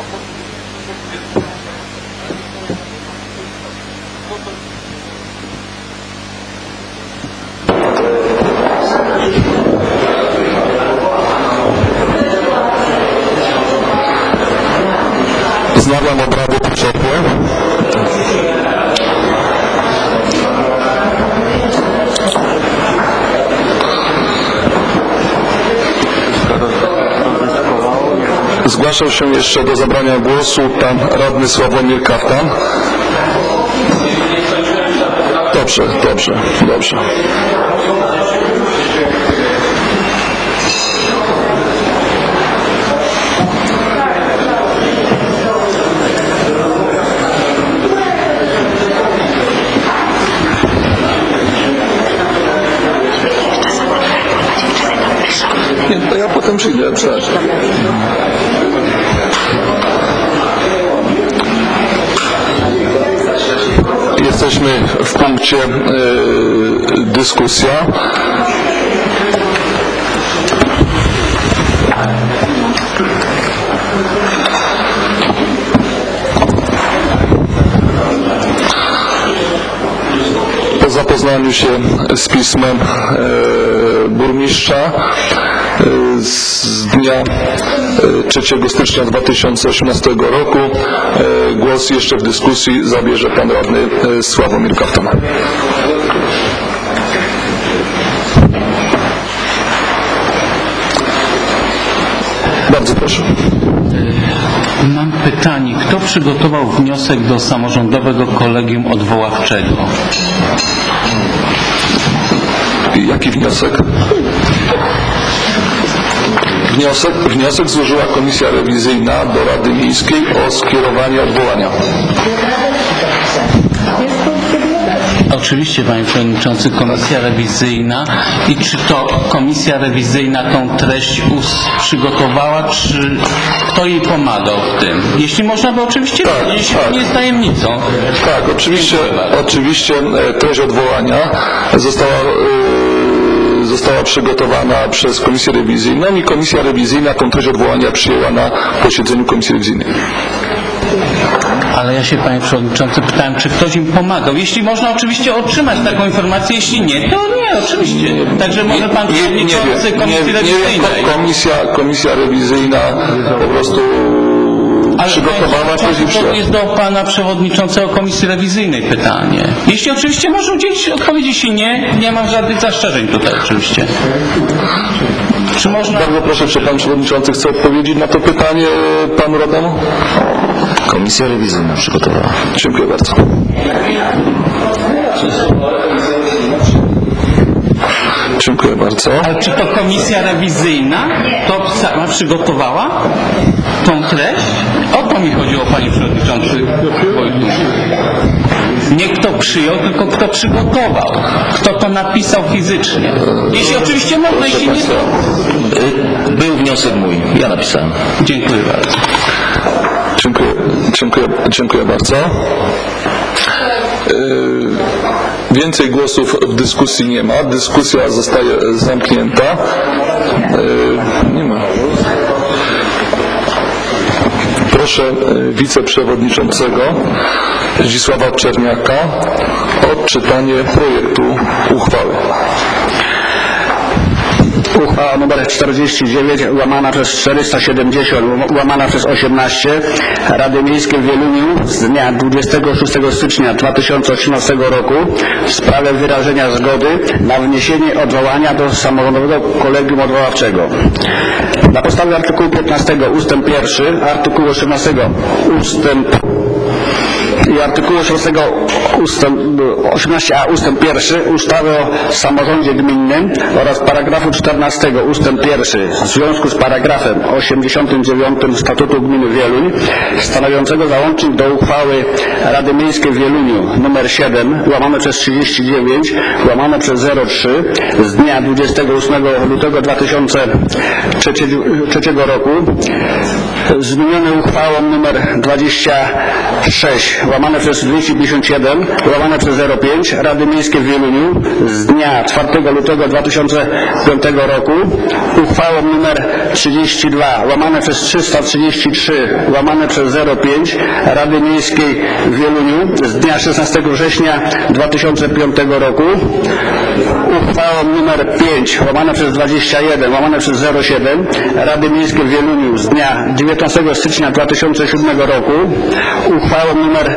Wznawiam obrady po przerwie. Zgłaszał się jeszcze do zabrania głosu pan radny Sławomir Kaftan. Dobrze. Nie, to ja potem przyjdę, przepraszam. Jesteśmy w punkcie dyskusja. Po zapoznaniu się z pismem burmistrza z dnia 3 stycznia 2018 roku głos jeszcze w dyskusji zabierze pan radny Sławomir Kaftan. Bardzo proszę. Mam pytanie. Kto przygotował wniosek do samorządowego kolegium odwoławczego? Jaki wniosek? Wniosek złożyła Komisja Rewizyjna do Rady Miejskiej o skierowanie odwołania. Oczywiście, panie przewodniczący, Komisja Rewizyjna. I czy to Komisja Rewizyjna tą treść przygotowała, czy kto jej pomagał w tym? Jeśli można by oczywiście powiedzieć, jeśli to nie jest tajemnicą. Tak, oczywiście treść odwołania została przygotowana przez Komisję Rewizyjną i Komisja Rewizyjna tą treść odwołania przyjęła na posiedzeniu Komisji Rewizyjnej. Ale ja się, panie przewodniczący, pytałem, czy ktoś im pomagał. Jeśli można oczywiście otrzymać taką informację, jeśli nie, to nie, oczywiście. Także może pan przewodniczący Komisji Rewizyjnej. Komisja Rewizyjna po prostu przygotowała coś. To jest do pana przewodniczącego Komisji Rewizyjnej pytanie. Jeśli oczywiście może udzielić odpowiedzi, jeśli nie, nie mam żadnych zastrzeżeń tutaj oczywiście. Czy można... Bardzo proszę, czy pan przewodniczący chce odpowiedzieć na to pytanie panu radnemu? Komisja Rewizyjna przygotowała. Dziękuję bardzo. Dziękuję bardzo. Ale czy to Komisja Rewizyjna to sama przygotowała tą treść? O to mi chodziło, panie przewodniczący Wojtu. Nie kto przyjął, tylko kto przygotował. Kto to napisał fizycznie. Jeśli oczywiście można, jeśli nie to... Był wniosek mój, ja napisałem. Dziękuję bardzo. Dziękuję bardzo. Więcej głosów w dyskusji nie ma. Dyskusja zostaje zamknięta. Nie ma. Proszę wiceprzewodniczącego Zdzisława Czerniaka o odczytanie projektu uchwały. Uchwała nr 49 łamana przez 470 łamana przez 18 Rady Miejskiej w Wieluniu z dnia 26 stycznia 2018 roku w sprawie wyrażenia zgody na wniesienie odwołania do samorządowego kolegium odwoławczego. Na podstawie artykułu 15 ustęp 1, artykułu 18 i artykułu 18a ustęp 1 ustawy o samorządzie gminnym oraz paragrafu 14 ustęp 1 w związku z paragrafem 89 Statutu Gminy Wieluń stanowiącego załącznik do uchwały Rady Miejskiej w Wieluniu nr 7 łamane przez 39 łamane przez 03 z dnia 28 lutego 2003 roku zmienione uchwałą nr 26 łamane przez 257 łamane przez 05 Rady Miejskiej w Wieluniu z dnia 4 lutego 2005 roku, uchwałą nr 32 łamane przez 333 łamane przez 05 Rady Miejskiej w Wieluniu z dnia 16 września 2005 roku, uchwałą nr 5 łamane przez 21 łamane przez 07 Rady Miejskiej w Wieluniu z dnia 19 stycznia 2007 roku, uchwałą nr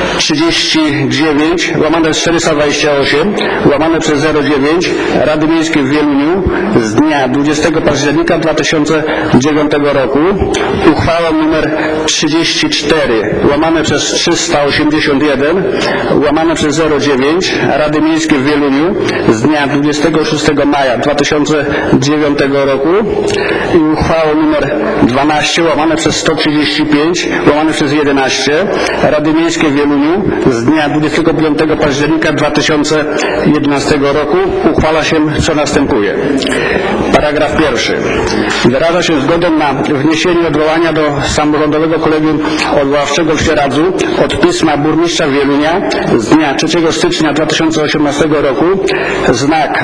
39 łamane przez 428 łamane przez 09 Rady Miejskiej w Wieluniu z dnia 20 października 2009 roku, uchwałą nr 34 łamane przez 381 łamane przez 09 Rady Miejskiej w Wieluniu z dnia 26 maja 2009 roku i uchwałą nr 12 łamane przez 135 łamane przez 11 Rady Miejskiej w Wieluniu z dnia 25 października 2011 roku uchwala się, co następuje. Paragraf pierwszy. Wyraża się zgodę na wniesienie odwołania do Samorządowego Kolegium Odwoławczego w Sieradzu od pisma burmistrza Wielunia z dnia 3 stycznia 2018 roku znak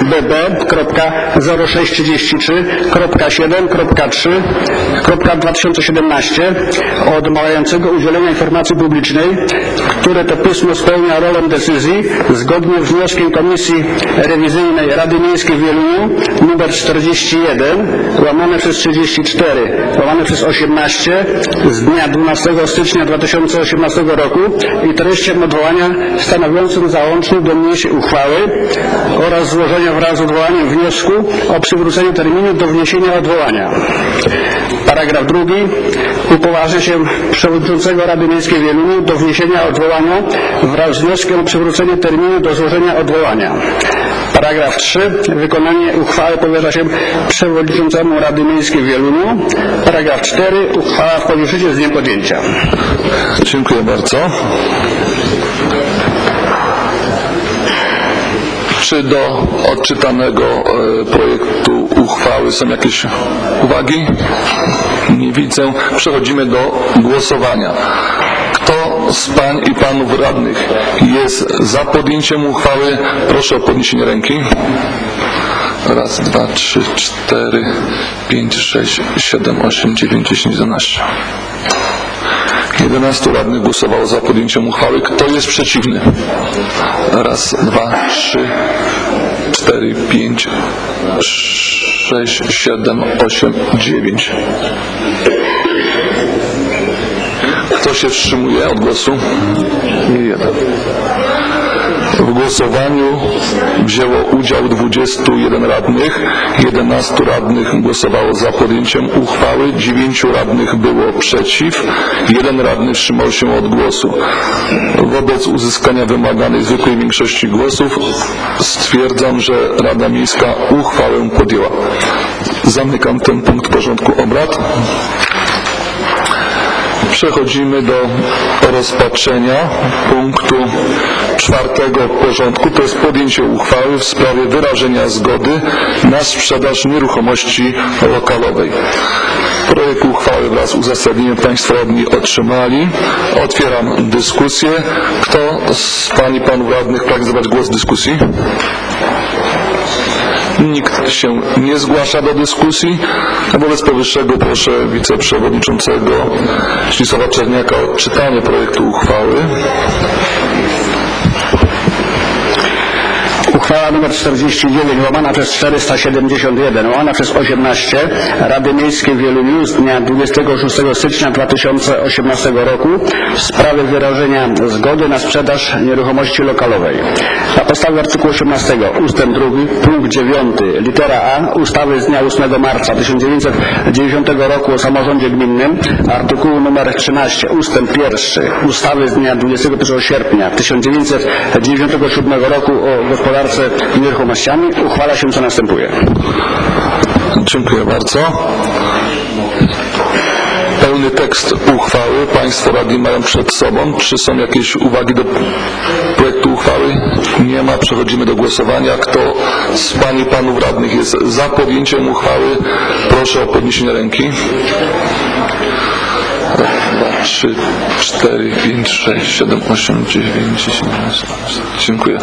bb.0633.7.3.2017 odmawiającego udzielenia informacji publicznej, które to pismo spełnia rolę decyzji zgodnie z wnioskiem Komisji Rewizyjnej Rady Miejskiej w Wieluniu nr 41 łamane przez 34 łamane przez 18 z dnia 12 stycznia 2018 roku i treścią odwołania stanowiącym załącznik do niniejszej uchwały oraz złożenia wraz z odwołaniem wniosku o przywrócenie terminu do wniesienia odwołania. Paragraf drugi. Upoważnia się przewodniczącego Rady Miejskiej w Wieluniu do wniesienia odwołania wraz z wnioskiem o przywrócenie terminu do złożenia odwołania. Paragraf 3. Wykonanie uchwały powierza się przewodniczącemu Rady Miejskiej w Wieluniu. Paragraf 4. Uchwała wchodzi w życie z dniem podjęcia. Dziękuję bardzo. Czy do odczytanego projektu uchwały są jakieś uwagi? Nie widzę. Przechodzimy do głosowania. Kto z pań i panów radnych jest za podjęciem uchwały? Proszę o podniesienie ręki. Raz, dwa, trzy, 4, 5, 6, 7, 8, 9, 10, 11. 11 radnych głosowało za podjęciem uchwały. Kto jest przeciwny? Raz, dwa, 3, 4, 5, 6, 7, 8, 9. Kto się wstrzymuje od głosu? Jeden. W głosowaniu wzięło udział 21 radnych, 11 radnych głosowało za podjęciem uchwały, 9 radnych było przeciw, 1 radny wstrzymał się od głosu. Wobec uzyskania wymaganej zwykłej większości głosów stwierdzam, że Rada Miejska uchwałę podjęła. Zamykam ten punkt porządku obrad. Przechodzimy do rozpatrzenia punktu 4 porządku, to jest podjęcie uchwały w sprawie wyrażenia zgody na sprzedaż nieruchomości lokalowej. Projekt uchwały wraz z uzasadnieniem Państwo radni otrzymali. Otwieram dyskusję. Kto z pań i panów radnych pragnie zabrać głos w dyskusji? Nikt się nie zgłasza do dyskusji. Wobec powyższego proszę wiceprzewodniczącego Zdzisława Czerniaka o odczytanie projektu uchwały. Uchwała nr 49 łamana przez 471 łamana przez 18 Rady Miejskiej w Wieluniu z dnia 26 stycznia 2018 roku w sprawie wyrażenia zgody na sprzedaż nieruchomości lokalowej. Na podstawie artykułu 18 ustęp 2 punkt 9 litera A ustawy z dnia 8 marca 1990 roku o samorządzie gminnym, artykułu nr 13 ustęp 1 ustawy z dnia 21 sierpnia 1997 roku o gospodarce nieruchomościami uchwala się, co następuje. Dziękuję bardzo. Pełny tekst uchwały Państwo radni mają przed sobą. Czy są jakieś uwagi do projektu uchwały? Nie ma. Przechodzimy do głosowania. Kto z Pań i Panów radnych jest za podjęciem uchwały? Proszę o podniesienie ręki. 3, 4, 5, 6, 7, 8, 9, 10, 11. Dziękuję.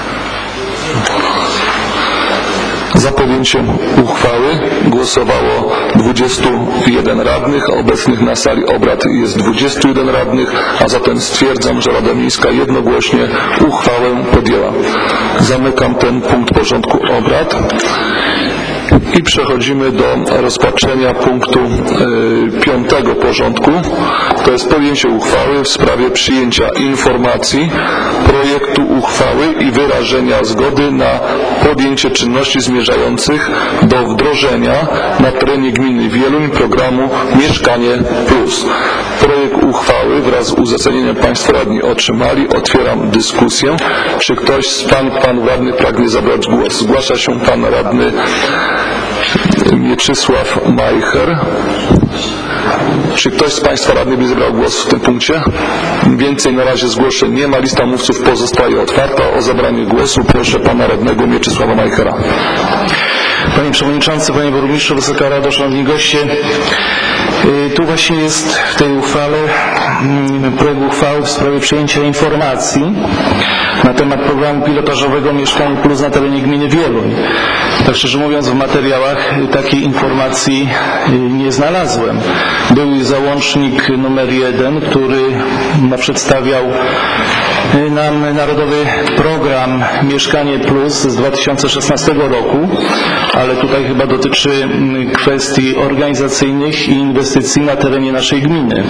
Za podjęciem uchwały głosowało 21 radnych, a obecnych na sali obrad jest 21 radnych, a zatem stwierdzam, że Rada Miejska jednogłośnie uchwałę podjęła. Zamykam ten punkt porządku obrad. I przechodzimy do rozpatrzenia punktu 5 porządku. To jest podjęcie uchwały w sprawie przyjęcia informacji, projektu uchwały i wyrażenia zgody na podjęcie czynności zmierzających do wdrożenia na terenie gminy Wieluń programu Mieszkanie Plus. Projekt uchwały wraz z uzasadnieniem Państwo radni otrzymali. Otwieram dyskusję. Czy ktoś z Pań i Panów radnych pragnie zabrać głos? Zgłasza się Pan radny Mieczysław Majcher. Czy ktoś z Państwa radnych by zabrał głos w tym punkcie? Więcej na razie zgłoszeń nie ma. Lista mówców pozostaje otwarta. O zabranie głosu proszę Pana radnego Mieczysława Majchera. Panie Przewodniczący, Panie Burmistrzu, Wysoka Rado, Szanowni Goście. Tu właśnie jest w tej uchwale projekt uchwały w sprawie przyjęcia informacji na temat programu pilotażowego Mieszkanie Plus na terenie gminy Wieluń. Tak szczerze mówiąc, w materiałach takiej informacji nie znalazłem. Był załącznik numer 1, który przedstawiał nam Narodowy Program Mieszkanie Plus z 2016 roku, ale tutaj chyba dotyczy kwestii organizacyjnych i inwestycji na terenie naszej gminy.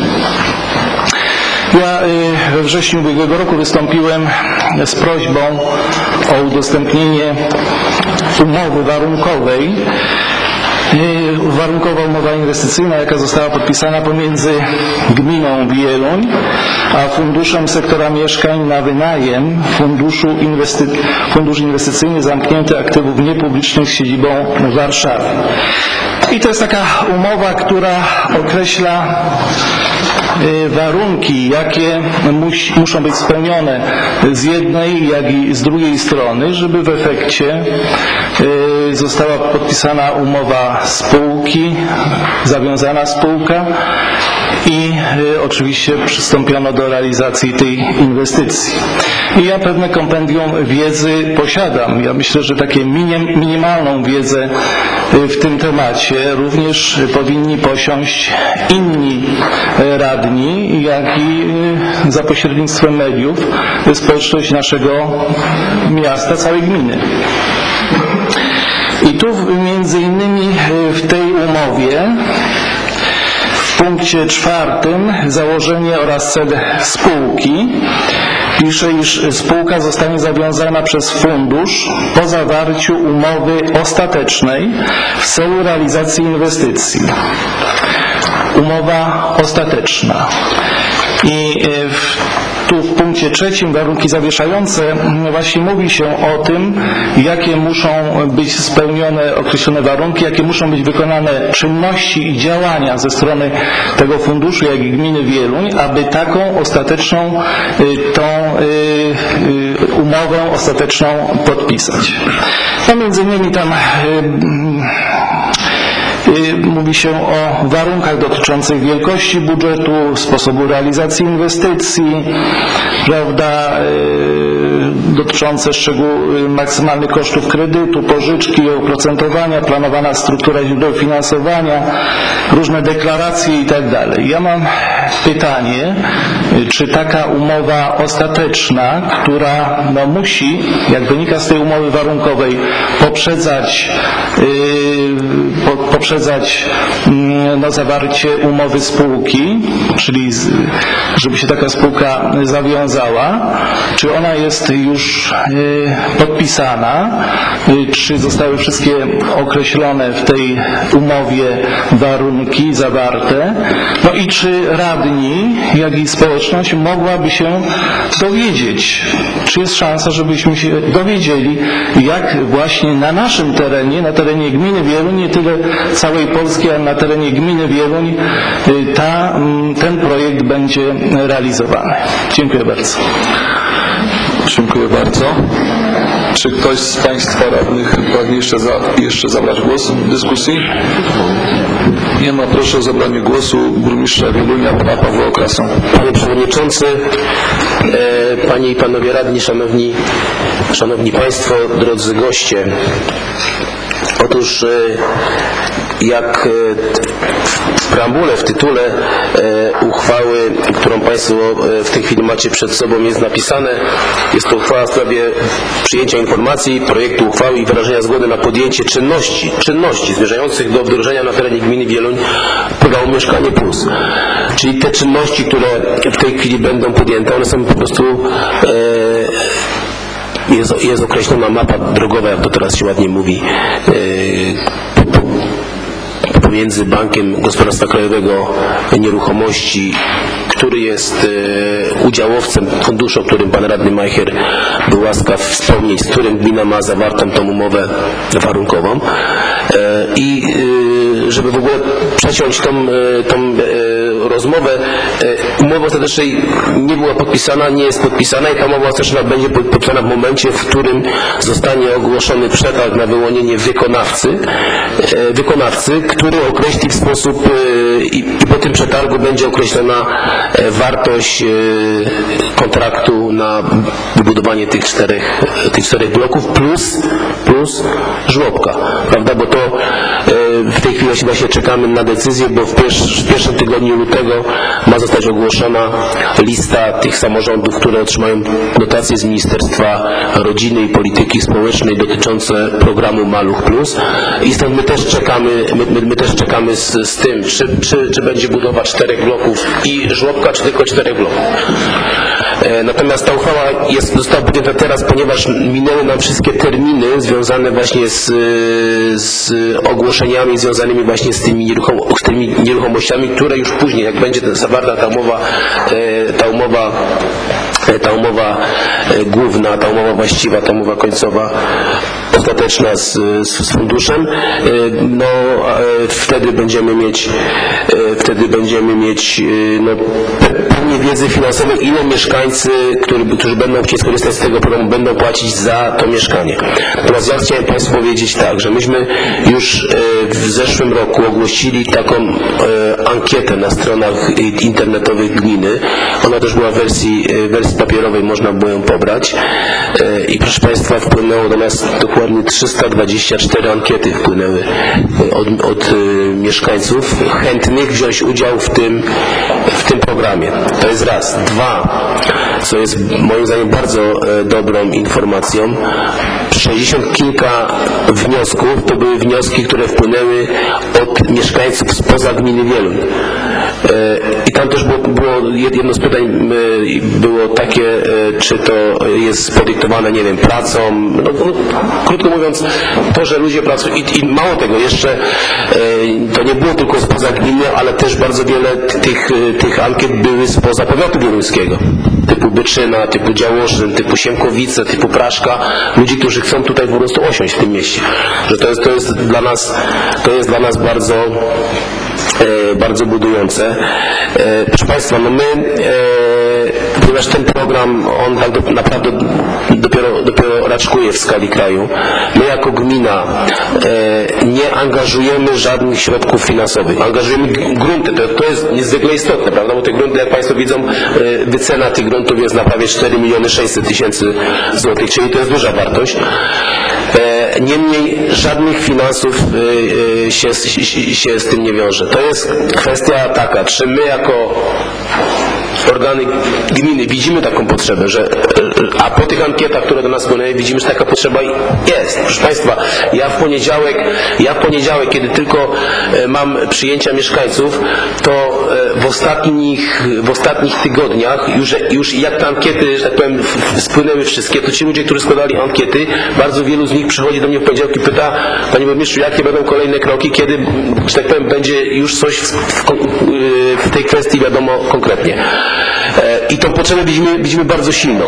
Ja we wrześniu ubiegłego roku wystąpiłem z prośbą o udostępnienie umowy warunkowej. Warunkowa umowa inwestycyjna, jaka została podpisana pomiędzy gminą Wieluń a Funduszem Sektora Mieszkań na Wynajem, Fundusz Inwestycyjny Zamknięty Aktywów Niepublicznych z siedzibą w Warszawie. I to jest taka umowa, która określa warunki, jakie muszą być spełnione z jednej, jak i z drugiej strony, żeby w efekcie została podpisana umowa spółki, zawiązana spółka i oczywiście przystąpiono do realizacji tej inwestycji. I ja pewne kompendium wiedzy posiadam. Ja myślę, że takie minimalną wiedzę w tym temacie również powinni posiąść inni radni, jak i za pośrednictwem mediów społeczność naszego miasta, całej gminy. I tu między innymi w tej umowie w punkcie 4 założenie oraz cel spółki pisze, iż spółka zostanie zawiązana przez fundusz po zawarciu umowy ostatecznej w celu realizacji inwestycji. Umowa ostateczna. I tu w punkcie 3 warunki zawieszające właśnie mówi się o tym, jakie muszą być spełnione określone warunki, jakie muszą być wykonane czynności i działania ze strony tego funduszu, jak i gminy Wieluń, aby taką ostateczną umowę ostateczną podpisać. No między innymi tam mówi się o warunkach dotyczących wielkości budżetu, sposobu realizacji inwestycji, prawda, dotyczące maksymalnych kosztów kredytu, pożyczki, oprocentowania, planowana struktura źródeł finansowania, różne deklaracje i tak dalej. Ja mam pytanie, czy taka umowa ostateczna, która musi, jak wynika z tej umowy warunkowej, poprzedzać zawarcie umowy spółki, czyli żeby się taka spółka zawiązała, czy ona jest już podpisana, czy zostały wszystkie określone w tej umowie warunki zawarte, no i czy Rada radni, jak i społeczność mogłaby się dowiedzieć, czy jest szansa, żebyśmy się dowiedzieli, jak właśnie na naszym terenie, na terenie gminy Wieluń, nie tyle całej Polski, ale na terenie gminy Wieluń ten projekt będzie realizowany. Dziękuję bardzo. Dziękuję bardzo. Czy ktoś z Państwa radnych pragnie jeszcze zabrać głos w dyskusji? Nie ma. Proszę o zabranie głosu burmistrza Wielunia, pana Pawła Okrasę. Panie Przewodniczący, Panie i Panowie Radni, Szanowni Państwo, drodzy goście. Otóż jak w preambule, w tytule uchwały, którą Państwo w tej chwili macie przed sobą, jest napisane, jest to uchwała w sprawie przyjęcia informacji, projektu uchwały i wyrażenia zgody na podjęcie czynności zmierzających do wdrożenia na terenie gminy Wieluń programu Mieszkanie Plus. Czyli te czynności, które w tej chwili będą podjęte, one są po prostu jest określona mapa drogowa, jak to teraz się ładnie mówi, pomiędzy Bankiem Gospodarstwa Krajowego Nieruchomości, który jest udziałowcem funduszu, o którym pan radny Majcher był łaskaw wspomnieć, z którym gmina ma zawartą tą umowę warunkową. I żeby w ogóle przeciąć tą rozmowę, umowa ostatecznej nie była podpisana, nie jest podpisana i ta umowa ostateczna będzie podpisana w momencie, w którym zostanie ogłoszony przetarg na wyłonienie wykonawcy, który określi w sposób i po tym przetargu będzie określona wartość kontraktu na wybudowanie tych czterech bloków plus żłobka, prawda, bo to w tej chwili właśnie czekamy na decyzję, bo w pierwszym tygodniu lutego ma zostać ogłoszona lista tych samorządów, które otrzymają dotacje z Ministerstwa Rodziny i Polityki Społecznej dotyczące programu Maluch Plus i stąd my też czekamy z tym, czy będzie budowa 4 bloków i żłobka, czy tylko 4 bloków. Natomiast ta uchwała została podjęta teraz, ponieważ minęły nam wszystkie terminy związane właśnie z ogłoszeniami związanymi właśnie z tymi nieruchomościami, które już później, jak będzie zawarta ta umowa główna, ta umowa właściwa, ta umowa końcowa, ostateczna z funduszem, no wtedy będziemy mieć pewnie wiedzy finansowej, ile mieszkańcy, którzy będą chcieli skorzystać z tego programu, będą płacić za to mieszkanie. Natomiast ja chciałem Państwu powiedzieć tak, że myśmy już w zeszłym roku ogłosili taką ankietę na stronach internetowych gminy. Ona też była w wersji papierowej, można było ją pobrać. I proszę Państwa, wpłynęło do nas dokładnie 324 ankiety wpłynęły od mieszkańców chętnych wziąć udział w tym programie. To jest raz. Dwa, co jest moim zdaniem bardzo dobrą informacją, 60 kilka wniosków to były wnioski, które wpłynęły od mieszkańców spoza gminy Wieluń. I tam też było jedno z pytań było takie, czy to jest podyktowane, nie wiem, pracą. No, krótko mówiąc, to, że ludzie pracują i mało tego, jeszcze to nie było tylko spoza gminy, ale też bardzo wiele tych ankiet były spoza powiatu wieluńskiego. Typu Byczyna, typu Działoszyn, typu Siemkowice, typu Praszka. Ludzi, którzy chcą tutaj po prostu osiąść w tym mieście. Że to jest dla nas bardzo budujące. Proszę Państwa, no my, ponieważ ten program, on tak naprawdę dopiero raczkuje w skali kraju, my jako gmina nie angażujemy żadnych środków finansowych. Angażujemy grunty, to jest niezwykle istotne, prawda, bo te grunty, jak Państwo widzą, wycena tych gruntów jest na prawie 4 600 000 złotych, czyli to jest duża wartość. Niemniej żadnych finansów się z tym nie wiąże. To jest kwestia taka, czy my jako organy gminy widzimy taką potrzebę, a po tych ankietach, które do nas wpłynęły, widzimy, że taka potrzeba jest. Proszę Państwa, ja w poniedziałek, kiedy tylko mam przyjęcia mieszkańców, to w ostatnich tygodniach, już jak te ankiety, że tak powiem, spłynęły wszystkie, to ci ludzie, którzy składali ankiety, bardzo wielu z nich przychodzi do mnie w poniedziałek i pyta: Panie Burmistrzu, jakie będą kolejne kroki, kiedy, że tak powiem, będzie już coś w w tej kwestii wiadomo konkretnie. I tą potrzebę widzimy bardzo silną.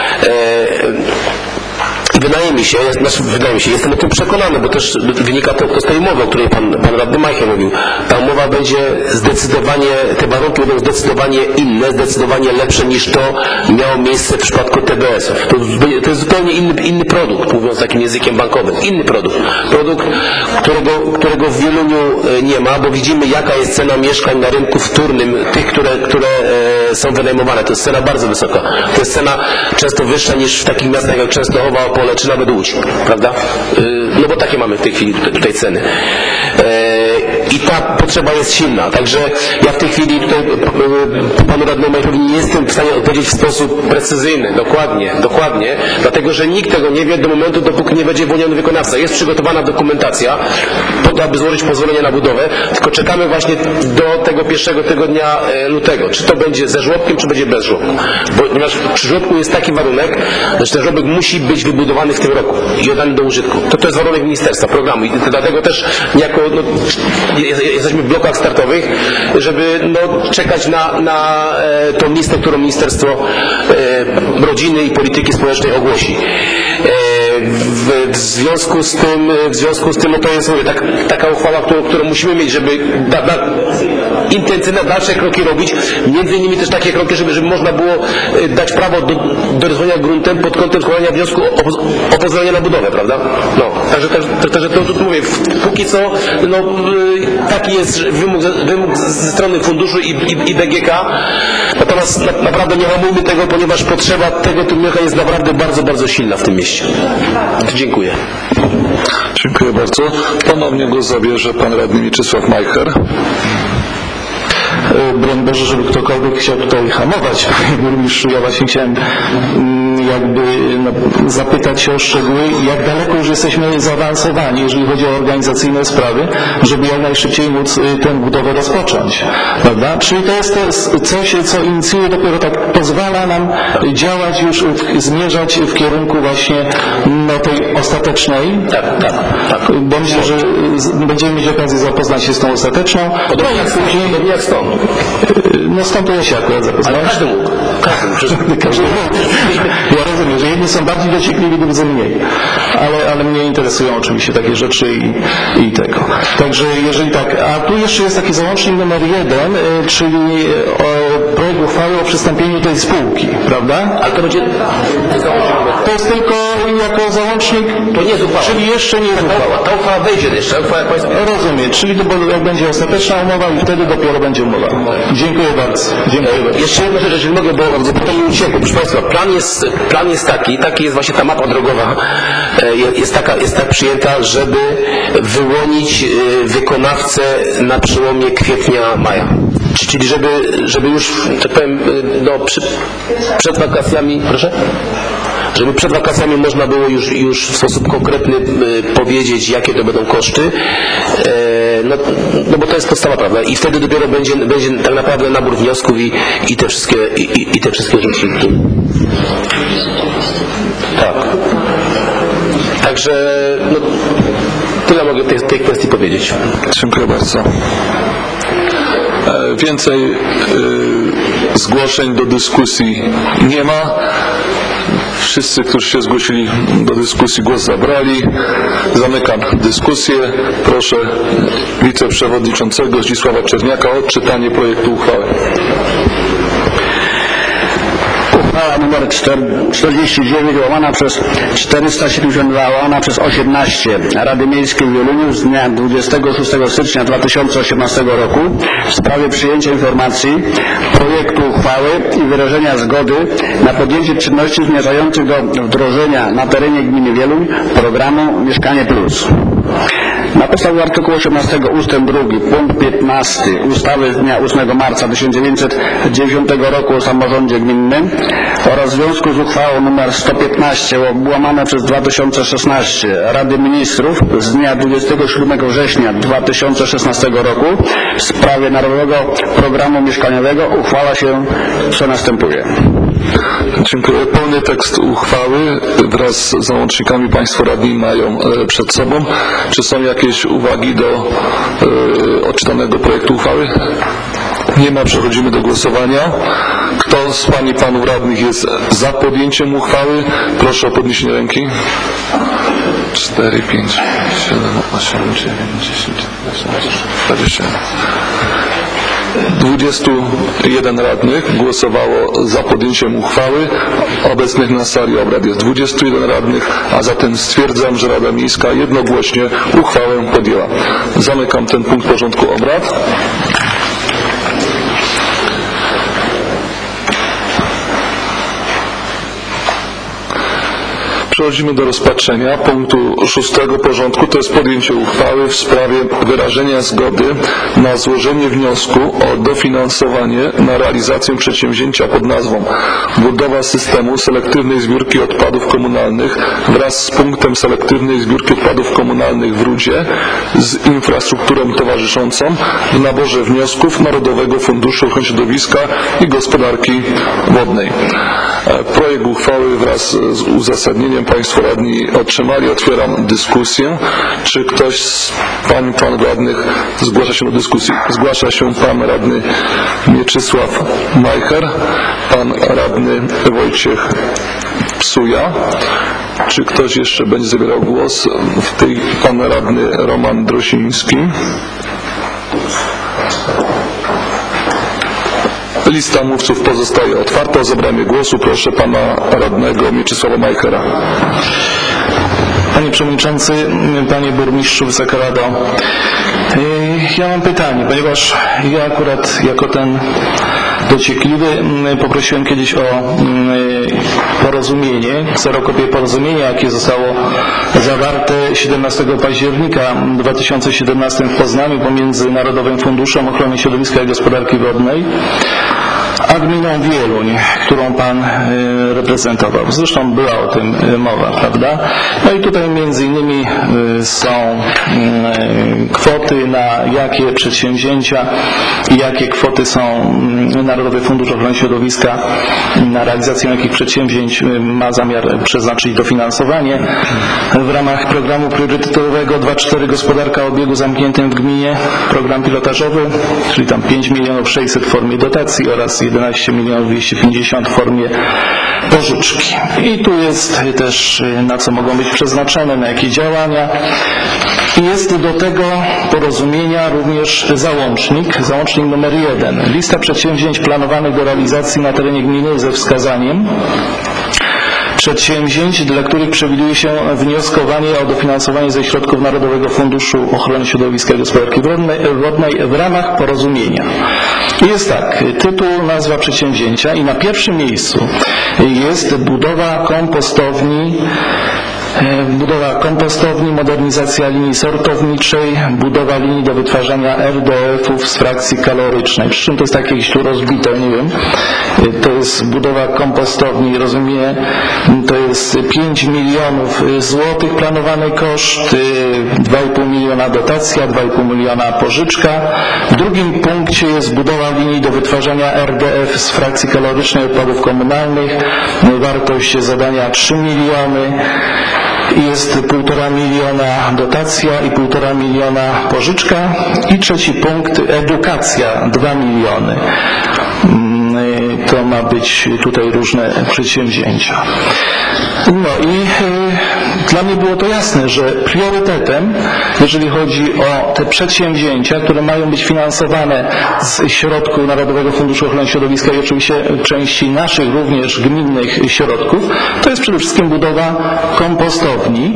Wydaje mi się, jestem o tym przekonany, bo też wynika to z tej umowy, o której pan radny Majcher mówił. Ta umowa będzie zdecydowanie, te warunki będą zdecydowanie inne, zdecydowanie lepsze niż to miało miejsce w przypadku TBS-ów. To jest zupełnie inny produkt, mówiąc takim językiem bankowym. Inny produkt. Produkt, którego w Wieluniu nie ma, bo widzimy jaka jest cena mieszkań na rynku wtórnym, tych, które są wynajmowane. To jest cena bardzo wysoka. To jest cena często wyższa niż w takich miastach jak Częstochowa, Opole czy nawet Łódź, prawda? No bo takie mamy w tej chwili tutaj ceny. I ta potrzeba jest silna. Także ja w tej chwili tutaj panu radnemu Majcherowi nie jestem w stanie odpowiedzieć w sposób precyzyjny, dokładnie, dlatego że nikt tego nie wie do momentu, dopóki nie będzie wyłoniony wykonawca. Jest przygotowana dokumentacja po to, aby złożyć pozwolenie na budowę, tylko czekamy właśnie do tego pierwszego tygodnia lutego. Czy to będzie ze żłobkiem, czy będzie bez żłobku. Ponieważ przy żłobku jest taki warunek, że ten żłobek musi być wybudowany w tym roku i oddany do użytku. To jest warunek ministerstwa, programu. I dlatego też niejako jesteśmy w blokach startowych, żeby czekać na tą listę, którą Ministerstwo Rodziny i Polityki Społecznej ogłosi. W związku z tym to jest taka uchwała, którą musimy mieć, żeby intensywne dalsze kroki robić, między innymi też takie kroki, żeby można było dać prawo do rozwoju gruntem pod kątem składania wniosku o pozwolenie na budowę, prawda? Także to mówię, póki co taki jest wymóg ze strony funduszu i BGK, natomiast naprawdę nie hamujmy tego, ponieważ potrzeba tego typu mieszkań jest naprawdę bardzo, bardzo silna w tym mieście. Dziękuję. Dziękuję bardzo. Ponownie głos zabierze pan radny Mieczysław Majcher. Broń Boże, żeby ktokolwiek chciał tutaj hamować, panie burmistrzu. Ja właśnie chciałem jakby zapytać się o szczegóły, jak daleko już jesteśmy zaawansowani, jeżeli chodzi o organizacyjne sprawy, żeby jak najszybciej móc tę budowę rozpocząć, prawda? Czyli to jest coś, co inicjuje dopiero tak, pozwala nam działać już, zmierzać w kierunku właśnie tej ostatecznej. Tak. Bo myślę, że będziemy mieć okazję zapoznać się z tą ostateczną. Podobnie jak stąd. No stąd to ja się akurat zapoznałem. Każdy mógł. Ja rozumiem, że jedni są bardziej dociekliwi, drudzy mniej. Ale mnie interesują oczywiście takie rzeczy i tego. Także jeżeli tak, a tu jeszcze jest taki załącznik numer 1, czyli projekt uchwały o przystąpieniu tej spółki, prawda? Ale to będzie... To jest tylko jako załącznik, to nie jest uchwała. Czyli jeszcze nie jest uchwała. Ta uchwała wejdzie jeszcze. Rozumiem, czyli jak będzie ostateczna umowa i wtedy dopiero będzie umowa. Dziękuję bardzo. Jeszcze jedna rzecz, jeżeli mogę, bo potem mi uciekło. Proszę Państwa, plan jest taki jest właśnie ta mapa drogowa, jest tak przyjęta, żeby wyłonić wykonawcę na przełomie kwietnia-maja. Czyli żeby już, tak powiem, przed wakacjami, proszę? Żeby przed wakacjami można było już w sposób konkretny powiedzieć, jakie to będą koszty, no bo to jest podstawa, prawda? I wtedy dopiero będzie tak naprawdę nabór wniosków i te wszystkie rzeczy. Tak. Także tyle mogę w tej kwestii powiedzieć. Dziękuję bardzo. Więcej zgłoszeń do dyskusji nie ma. Wszyscy, którzy się zgłosili do dyskusji, głos zabrali. Zamykam dyskusję. Proszę wiceprzewodniczącego Zdzisława Czerniaka o odczytanie projektu uchwały. Uchwała nr 49 łamana przez 472 łamana przez 18 Rady Miejskiej w Wieluniu z dnia 26 stycznia 2018 roku w sprawie przyjęcia informacji, projektu uchwały i wyrażenia zgody na podjęcie czynności zmierzających do wdrożenia na terenie gminy Wieluń programu Mieszkanie Plus. Na podstawie artykułu 18 ust. 2 punkt 15 ustawy z dnia 8 marca 1990 roku o samorządzie gminnym oraz w związku z uchwałą nr 115 łamane przez 2016 Rady Ministrów z dnia 27 września 2016 roku w sprawie Narodowego Programu Mieszkaniowego uchwala się, co następuje. Dziękuję. Pełny tekst uchwały wraz z załącznikami Państwo radni mają przed sobą. Czy są jakieś uwagi do odczytanego projektu uchwały? Nie ma, przechodzimy do głosowania. Kto z pań i panów radnych jest za podjęciem uchwały? Proszę o podniesienie ręki. 4, 5, 7, 8, 9, 10, 11, 21 radnych głosowało za podjęciem uchwały. Obecnych na sali obrad jest 21 radnych, a zatem stwierdzam, że Rada Miejska jednogłośnie uchwałę podjęła. Zamykam ten punkt porządku obrad. Przechodzimy do rozpatrzenia punktu 6 porządku, to jest podjęcie uchwały w sprawie wyrażenia zgody na złożenie wniosku o dofinansowanie na realizację przedsięwzięcia pod nazwą budowa systemu selektywnej zbiórki odpadów komunalnych wraz z punktem selektywnej zbiórki odpadów komunalnych w Rudzie z infrastrukturą towarzyszącą w naborze wniosków Narodowego Funduszu Ochrony Środowiska i Gospodarki Wodnej. Projekt uchwały wraz z uzasadnieniem Państwo radni otrzymali. Otwieram dyskusję. Czy ktoś z pań i panów radnych zgłasza się do dyskusji? Zgłasza się pan radny Mieczysław Majcher, pan radny Wojciech Psuja. Czy ktoś jeszcze będzie zabierał głos? Pan radny Roman Drosiński. Lista mówców pozostaje otwarta. O zabranie głosu proszę pana radnego Mieczysława Majchera. Panie Przewodniczący, Panie Burmistrzu, Wysoka Rado, ja mam pytanie, ponieważ ja akurat jako ten dociekliwy poprosiłem kiedyś o porozumienie, kserokopię porozumienia, jakie zostało zawarte 17 października 2017 w Poznaniu pomiędzy Narodowym Funduszem Ochrony Środowiska i Gospodarki Wodnej a gminą Wieluń, którą Pan reprezentował. Zresztą była o tym mowa, prawda? No i tutaj między innymi są kwoty na jakie przedsięwzięcia i jakie kwoty są Narodowy Fundusz Ochrony Środowiska na realizację jakich przedsięwzięć ma zamiar przeznaczyć dofinansowanie w ramach programu priorytetowego 2.4 Gospodarka o obiegu zamkniętym w gminie, program pilotażowy, czyli tam 5 600 000 w formie dotacji oraz 11 250 000 w formie pożyczki. I tu jest też na co mogą być przeznaczone, na jakie działania. I jest do tego porozumienia również załącznik numer 1. Lista przedsięwzięć planowanych do realizacji na terenie gminy ze wskazaniem przedsięwzięć, dla których przewiduje się wnioskowanie o dofinansowanie ze środków Narodowego Funduszu Ochrony Środowiska i Gospodarki Wodnej w ramach porozumienia. Jest tak, tytuł, nazwa przedsięwzięcia i na pierwszym miejscu jest budowa kompostowni, modernizacja linii sortowniczej, budowa linii do wytwarzania RDF-ów z frakcji kalorycznej. Przy czym to jest takie jakieś tu rozbite, nie wiem. To jest budowa kompostowni, rozumiem, to jest 5 milionów złotych planowany koszt, 2,5 miliona dotacja, 2,5 miliona pożyczka. W drugim punkcie jest budowa linii do wytwarzania RDF z frakcji kalorycznej odpadów komunalnych. Wartość zadania 3 miliony. Jest 1,5 miliona dotacja i 1,5 miliona pożyczka. I trzeci punkt, edukacja, 2 miliony. To ma być tutaj różne przedsięwzięcia. No i dla mnie było to jasne, że priorytetem, jeżeli chodzi o te przedsięwzięcia, które mają być finansowane z środków Narodowego Funduszu Ochrony Środowiska i oczywiście części naszych również gminnych środków, to jest przede wszystkim budowa kompostowni,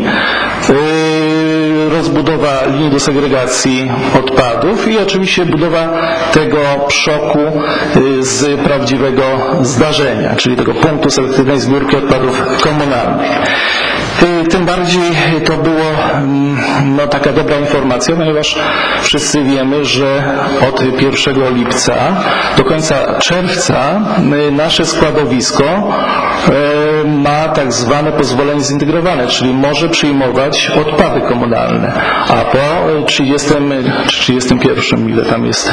rozbudowa linii do segregacji odpadów i oczywiście budowa tego przoku z prawdziwego zdarzenia, czyli tego punktu selektywnej zbiórki odpadów komunalnych. Tym bardziej to było taka dobra informacja, ponieważ wszyscy wiemy, że od 1 lipca do końca czerwca nasze składowisko ma tak zwane pozwolenie zintegrowane, czyli może przyjmować odpady komunalne, a po 31, ile tam jest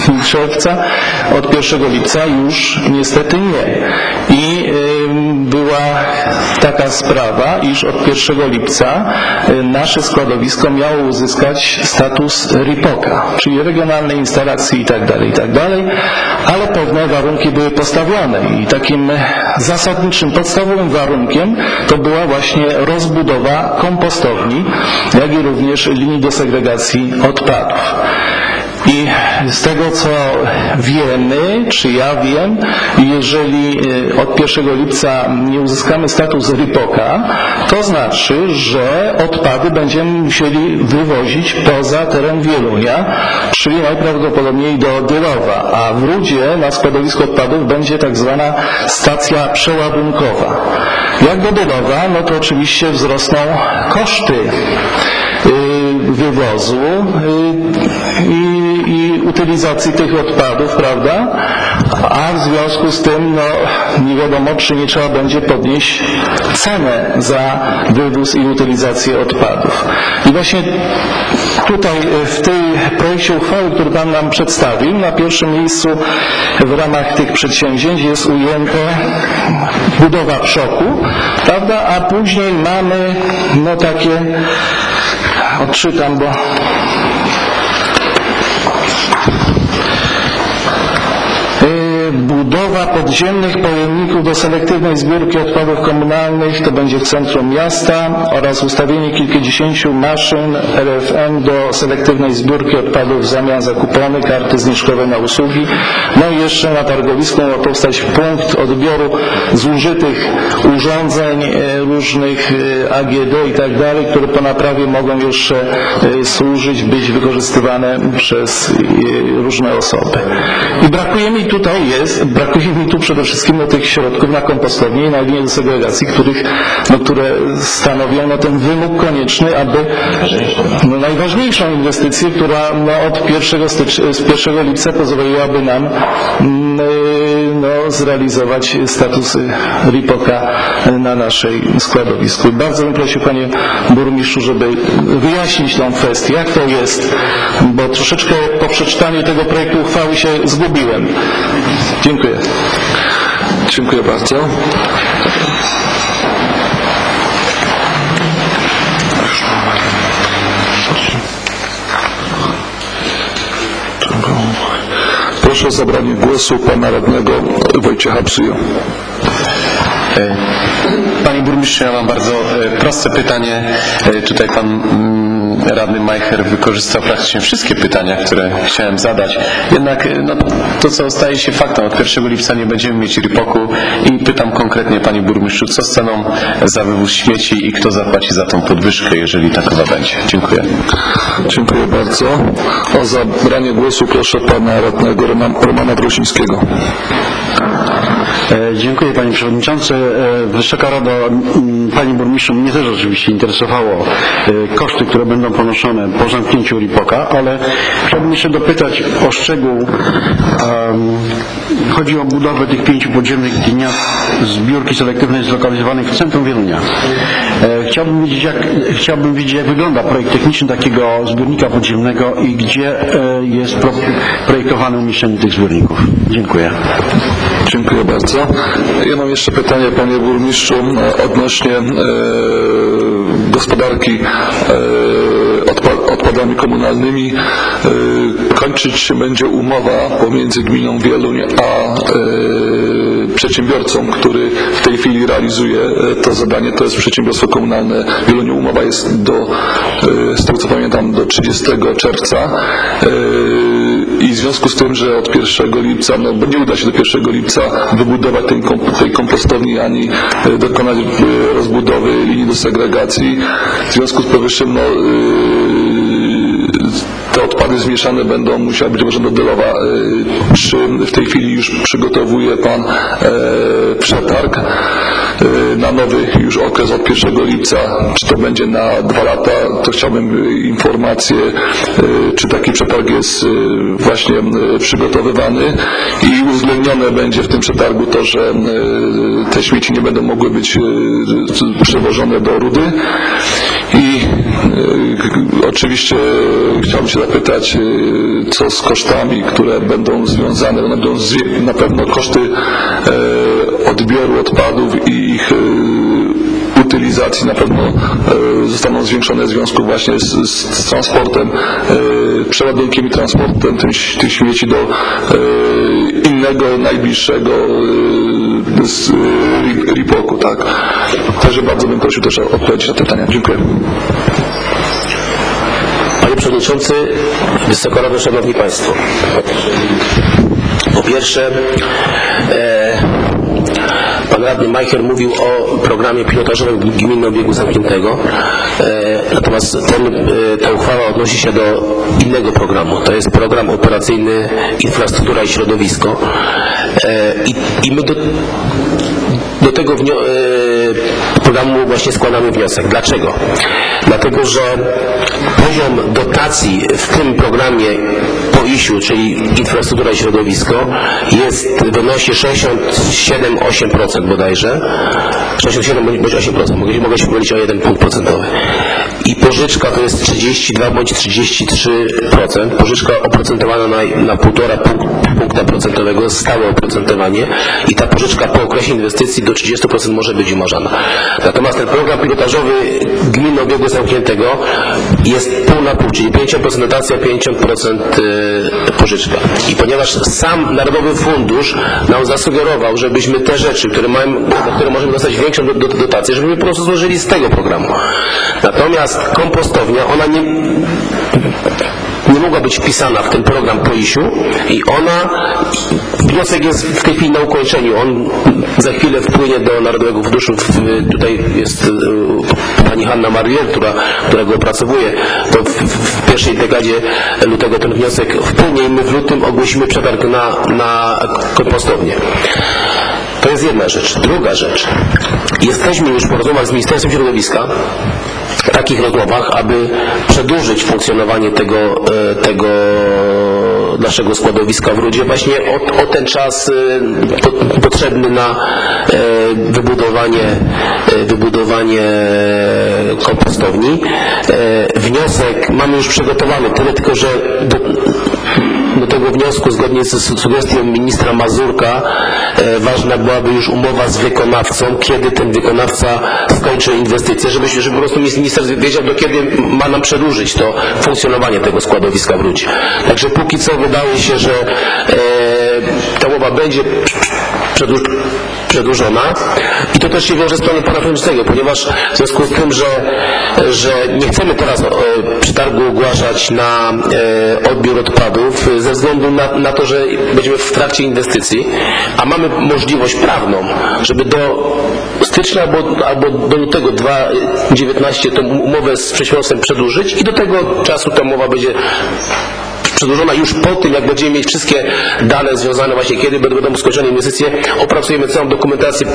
czerwca, od 1 lipca już niestety nie. I było była taka sprawa, iż od 1 lipca nasze składowisko miało uzyskać status RIPOK-a, czyli regionalnej instalacji itd., ale pewne warunki były postawione i takim zasadniczym, podstawowym warunkiem to była właśnie rozbudowa kompostowni, jak i również linii do segregacji odpadów. I z tego co wiemy, czy ja wiem, jeżeli od 1 lipca nie uzyskamy status RIPOK-a, to znaczy, że odpady będziemy musieli wywozić poza teren Wielunia, czyli najprawdopodobniej do Dylowa, a w Rudzie na składowisku odpadów będzie tak zwana stacja przeładunkowa. Jak do Dylowa, no to oczywiście wzrosną koszty wywozu i utylizacji tych odpadów, prawda? A w związku z tym, no, nie wiadomo, czy nie trzeba będzie podnieść cenę za wywóz i utylizację odpadów. I właśnie tutaj w tej projekcie uchwały, który Pan nam przedstawił, na pierwszym miejscu w ramach tych przedsięwzięć jest ujęte budowa przoku, prawda? A później mamy, no takie, odczytam, bo budowa podziemnych pojemników do selektywnej zbiórki odpadów komunalnych, to będzie w centrum miasta, oraz ustawienie kilkudziesięciu maszyn RFM do selektywnej zbiórki odpadów w zamian za kupony, karty zniżkowe na usługi. No i jeszcze na targowisku ma powstać punkt odbioru zużytych urządzeń różnych AGD i tak dalej, które po naprawie mogą jeszcze służyć, być wykorzystywane przez różne osoby. I brakuje mi tu przede wszystkim tych środków na kompostownię i na linię do segregacji, które stanowią ten wymóg konieczny, aby najważniejszą inwestycję, która od 1 lipca pozwoliłaby nam zrealizować status RIPOK-a na naszej składowisku. Bardzo bym prosił, panie burmistrzu, żeby wyjaśnić tą kwestię, jak to jest, bo troszeczkę po przeczytaniu tego projektu uchwały się zgubiłem. Dziękuję. Dziękuję bardzo. Proszę o zabranie głosu pana radnego Wojciecha Psuja. Panie burmistrzu, ja mam bardzo proste pytanie. Tutaj pan radny Majcher wykorzystał praktycznie wszystkie pytania, które chciałem zadać. Jednak to, co staje się faktem, od 1 lipca nie będziemy mieć RIPOK-u i pytam konkretnie, panie burmistrzu, co z ceną za wywóz śmieci i kto zapłaci za tą podwyżkę, jeżeli takowa będzie? Dziękuję. Dziękuję bardzo. O zabranie głosu proszę pana radnego Romana Wrosińskiego. Dziękuję, panie przewodniczący. Wysoka Rado, panie burmistrzu, mnie też oczywiście interesowało koszty, które będą ponoszone po zamknięciu RIPOK-a, ale chciałbym jeszcze dopytać o szczegół. Chodzi o budowę tych 5 podziemnych gniazd zbiórki selektywnej zlokalizowanych w centrum Wielunia. Chciałbym wiedzieć, jak wygląda projekt techniczny takiego zbiornika podziemnego i gdzie jest projektowane umieszczenie tych zbiorników. Dziękuję. Dziękuję bardzo. Ja mam jeszcze pytanie, panie burmistrzu, odnośnie gospodarki odpadami komunalnymi. Kończyć się będzie umowa pomiędzy gminą Wieluń a przedsiębiorcą, który w tej chwili realizuje to zadanie. To jest przedsiębiorstwo komunalne Wieluniu. Umowa jest z tego co pamiętam, do 30 czerwca. I w związku z tym, że od 1 lipca, bo nie uda się do 1 lipca wybudować tej kompostowni ani dokonać rozbudowy linii do segregacji, w związku z powyższym te odpady zmieszane będą musiały być dowożone do Dylowa. Czy w tej chwili już przygotowuje pan przetarg na nowy już okres od 1 lipca? Czy to będzie na 2 lata? To chciałbym informację, czy taki przetarg jest właśnie przygotowywany i uwzględnione będzie w tym przetargu to, że te śmieci nie będą mogły być przewożone do Rudy. I oczywiście chciałbym się zapytać, co z kosztami, które będą związane, będą na pewno koszty odbioru odpadów i ich utylizacji na pewno zostaną zwiększone w związku właśnie z transportem, przeładunkiem i transportem tych śmieci do innego, najbliższego RIPOK-u, tak. Także bardzo bym prosił też o odpowiedź na te pytania. Dziękuję. Panie Przewodniczący, Wysoka Rado, Szanowni Państwo. Po pierwsze, pan radny Majcher mówił o programie pilotażowym Gminy Obiegu Zamkniętego, natomiast ta uchwała odnosi się do innego programu. To jest program operacyjny Infrastruktura i Środowisko i my do tego programu właśnie składamy wniosek. Dlaczego? Dlatego, że poziom dotacji w tym programie PO-IŚ-u, czyli Infrastruktura i Środowisko, wynosi 67,8% bodajże. 67 bądź 8%. Mogę się pomylić o 1 punkt procentowy. I pożyczka to jest 32 bądź 33%. Pożyczka oprocentowana na 1,5 punkta procentowego, stałe oprocentowanie i ta pożyczka po okresie inwestycji do 30% może być umarzana. Natomiast ten program pilotażowy Gminy Obiegu Zamkniętego jest pół na pół, czyli 50% dotacja, 50% pożyczka. I ponieważ sam Narodowy Fundusz nam zasugerował, żebyśmy te rzeczy, na które możemy dostać większą dotację, żebyśmy po prostu złożyli z tego programu. Natomiast kompostownia, ona nie mogła być wpisana w ten program PO-IŚ-u i wniosek jest w tej chwili na ukończeniu. On za chwilę wpłynie do Narodowego Funduszu. Tutaj jest pani Hanna Mariel, która go opracowuje. To w pierwszej dekadzie lutego ten wniosek wpłynie i my w lutym ogłosimy przetarg na kompostownię. To jest jedna rzecz. Druga rzecz. Jesteśmy już po rozmowach z Ministerstwem Środowiska, w takich rozmowach, aby przedłużyć funkcjonowanie tego naszego składowiska w Rudzie właśnie o ten czas potrzebny na wybudowanie kompostowni. Wniosek mamy już przygotowany, tyle tylko, że do tego wniosku, zgodnie z sugestią ministra Mazurka, ważna byłaby już umowa z wykonawcą, kiedy ten wykonawca skończy inwestycję, żeby po prostu minister wiedział, do kiedy ma nam przedłużyć to funkcjonowanie tego składowiska w Rudzie. Także póki co wydaje się, że ta umowa będzie przedłużona i to też się wiąże z planem pana przewodniczącego, ponieważ w związku z tym, że nie chcemy teraz przetargu ogłaszać na odbiór odpadów ze względu na to, że będziemy w trakcie inwestycji, a mamy możliwość prawną, żeby do stycznia albo do lutego 2019 tę umowę z przedsiębiorstwem przedłużyć i do tego czasu ta umowa będzie przedłużona już po tym, jak będziemy mieć wszystkie dane związane właśnie, kiedy będą skończone inwestycje, opracujemy całą dokumentację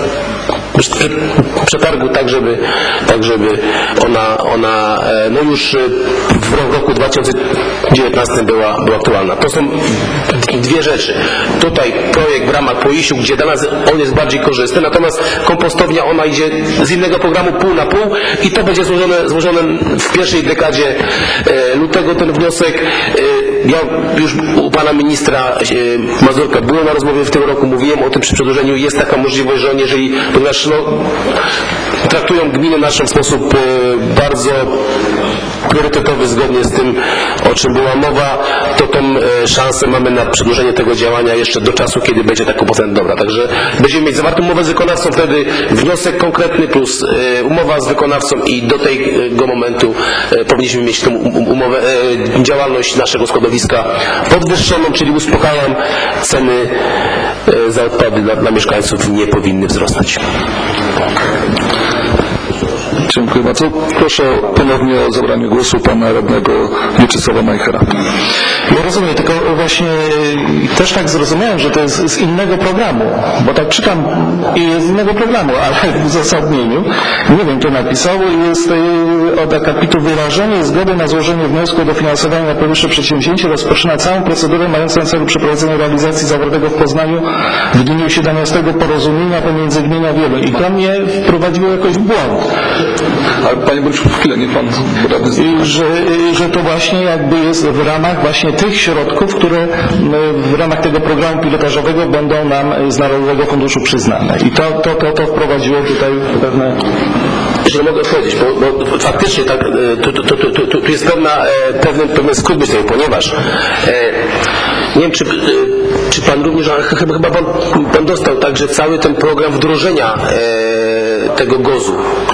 przetargu, tak żeby ona no już w roku 2019 była aktualna. To są dwie rzeczy. Tutaj projekt w ramach PO-IŚ-u, gdzie dla nas on jest bardziej korzystny, natomiast kompostownia, ona idzie z innego programu pół na pół i to będzie złożone w pierwszej dekadzie lutego ten wniosek. Ja już u pana ministra Mazurka byłem na rozmowie w tym roku, mówiłem o tym przy przedłużeniu. Jest taka możliwość, że oni, ponieważ traktują gminę naszą w sposób bardzo priorytetowy, zgodnie z tym, o czym była mowa, to tą szansę mamy na przedłużenie tego działania jeszcze do czasu, kiedy będzie ta kompostownia dobra. Także będziemy mieć zawartą umowę z wykonawcą, wtedy wniosek konkretny plus umowa z wykonawcą i do tego momentu powinniśmy mieć tą umowę, działalność naszego składowiska podwyższoną, czyli uspokajam, ceny za odpady dla mieszkańców nie powinny wzrosnąć. Dziękuję bardzo. Proszę ponownie o zabranie głosu pana radnego Mieczysława Majchera. Ja rozumiem, tylko właśnie też tak zrozumiałem, że to jest z innego programu, bo tak czytam i jest z innego programu, ale w uzasadnieniu, nie wiem, kto napisał, jest od akapitu wyrażenie zgody na złożenie wniosku o dofinansowanie na powyższe przedsięwzięcie rozpoczyna całą procedurę mającą na celu przeprowadzenie realizacji zawartego w Poznaniu w dniu 17 porozumienia pomiędzy gmina Wieluń. I to mnie wprowadziło jakoś w błąd. Ale panie burmistrzu, chwilę, nie pan radny że to właśnie jakby jest w ramach właśnie tych środków, które w ramach tego programu pilotażowego będą nam z Narodowego Funduszu przyznane. I to wprowadziło tutaj pewne... Jeżeli mogę odpowiedzieć, bo faktycznie tak, tu jest pewien skrót myślowy, ponieważ nie wiem, czy pan również, chyba pan dostał także cały ten program wdrożenia tego GOZ-u,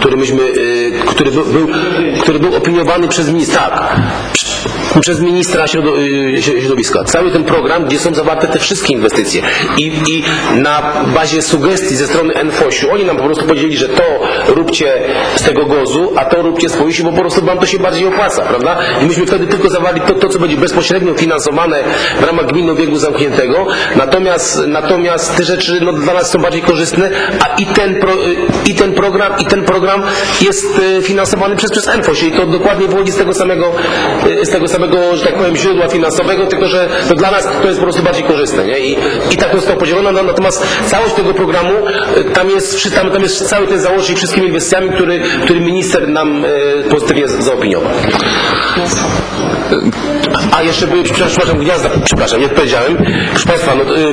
który był opiniowany przez ministra. Przez ministra środowiska. Cały ten program, gdzie są zawarte te wszystkie inwestycje i na bazie sugestii ze strony NFOŚ-u oni nam po prostu powiedzieli, że to róbcie z tego GOZ-u, a to róbcie z POIS-u, bo po prostu wam to się bardziej opłaca, prawda? I myśmy wtedy tylko zawarli to co będzie bezpośrednio finansowane w ramach gminnego obiegu zamkniętego, natomiast te rzeczy dla nas są bardziej korzystne, a ten program jest finansowany przez NFOŚ i to dokładnie wychodzi z tego samego, że tak powiem, źródła finansowego, tylko że to dla nas to jest po prostu bardziej korzystne, nie? I tak to zostało podzielone, natomiast całość tego programu, tam jest cały ten załącznik wszystkimi inwestycjami, który minister nam pozytywnie zaopiniował. A jeszcze były, przepraszam, gniazda, nie odpowiedziałem. Proszę Państwa,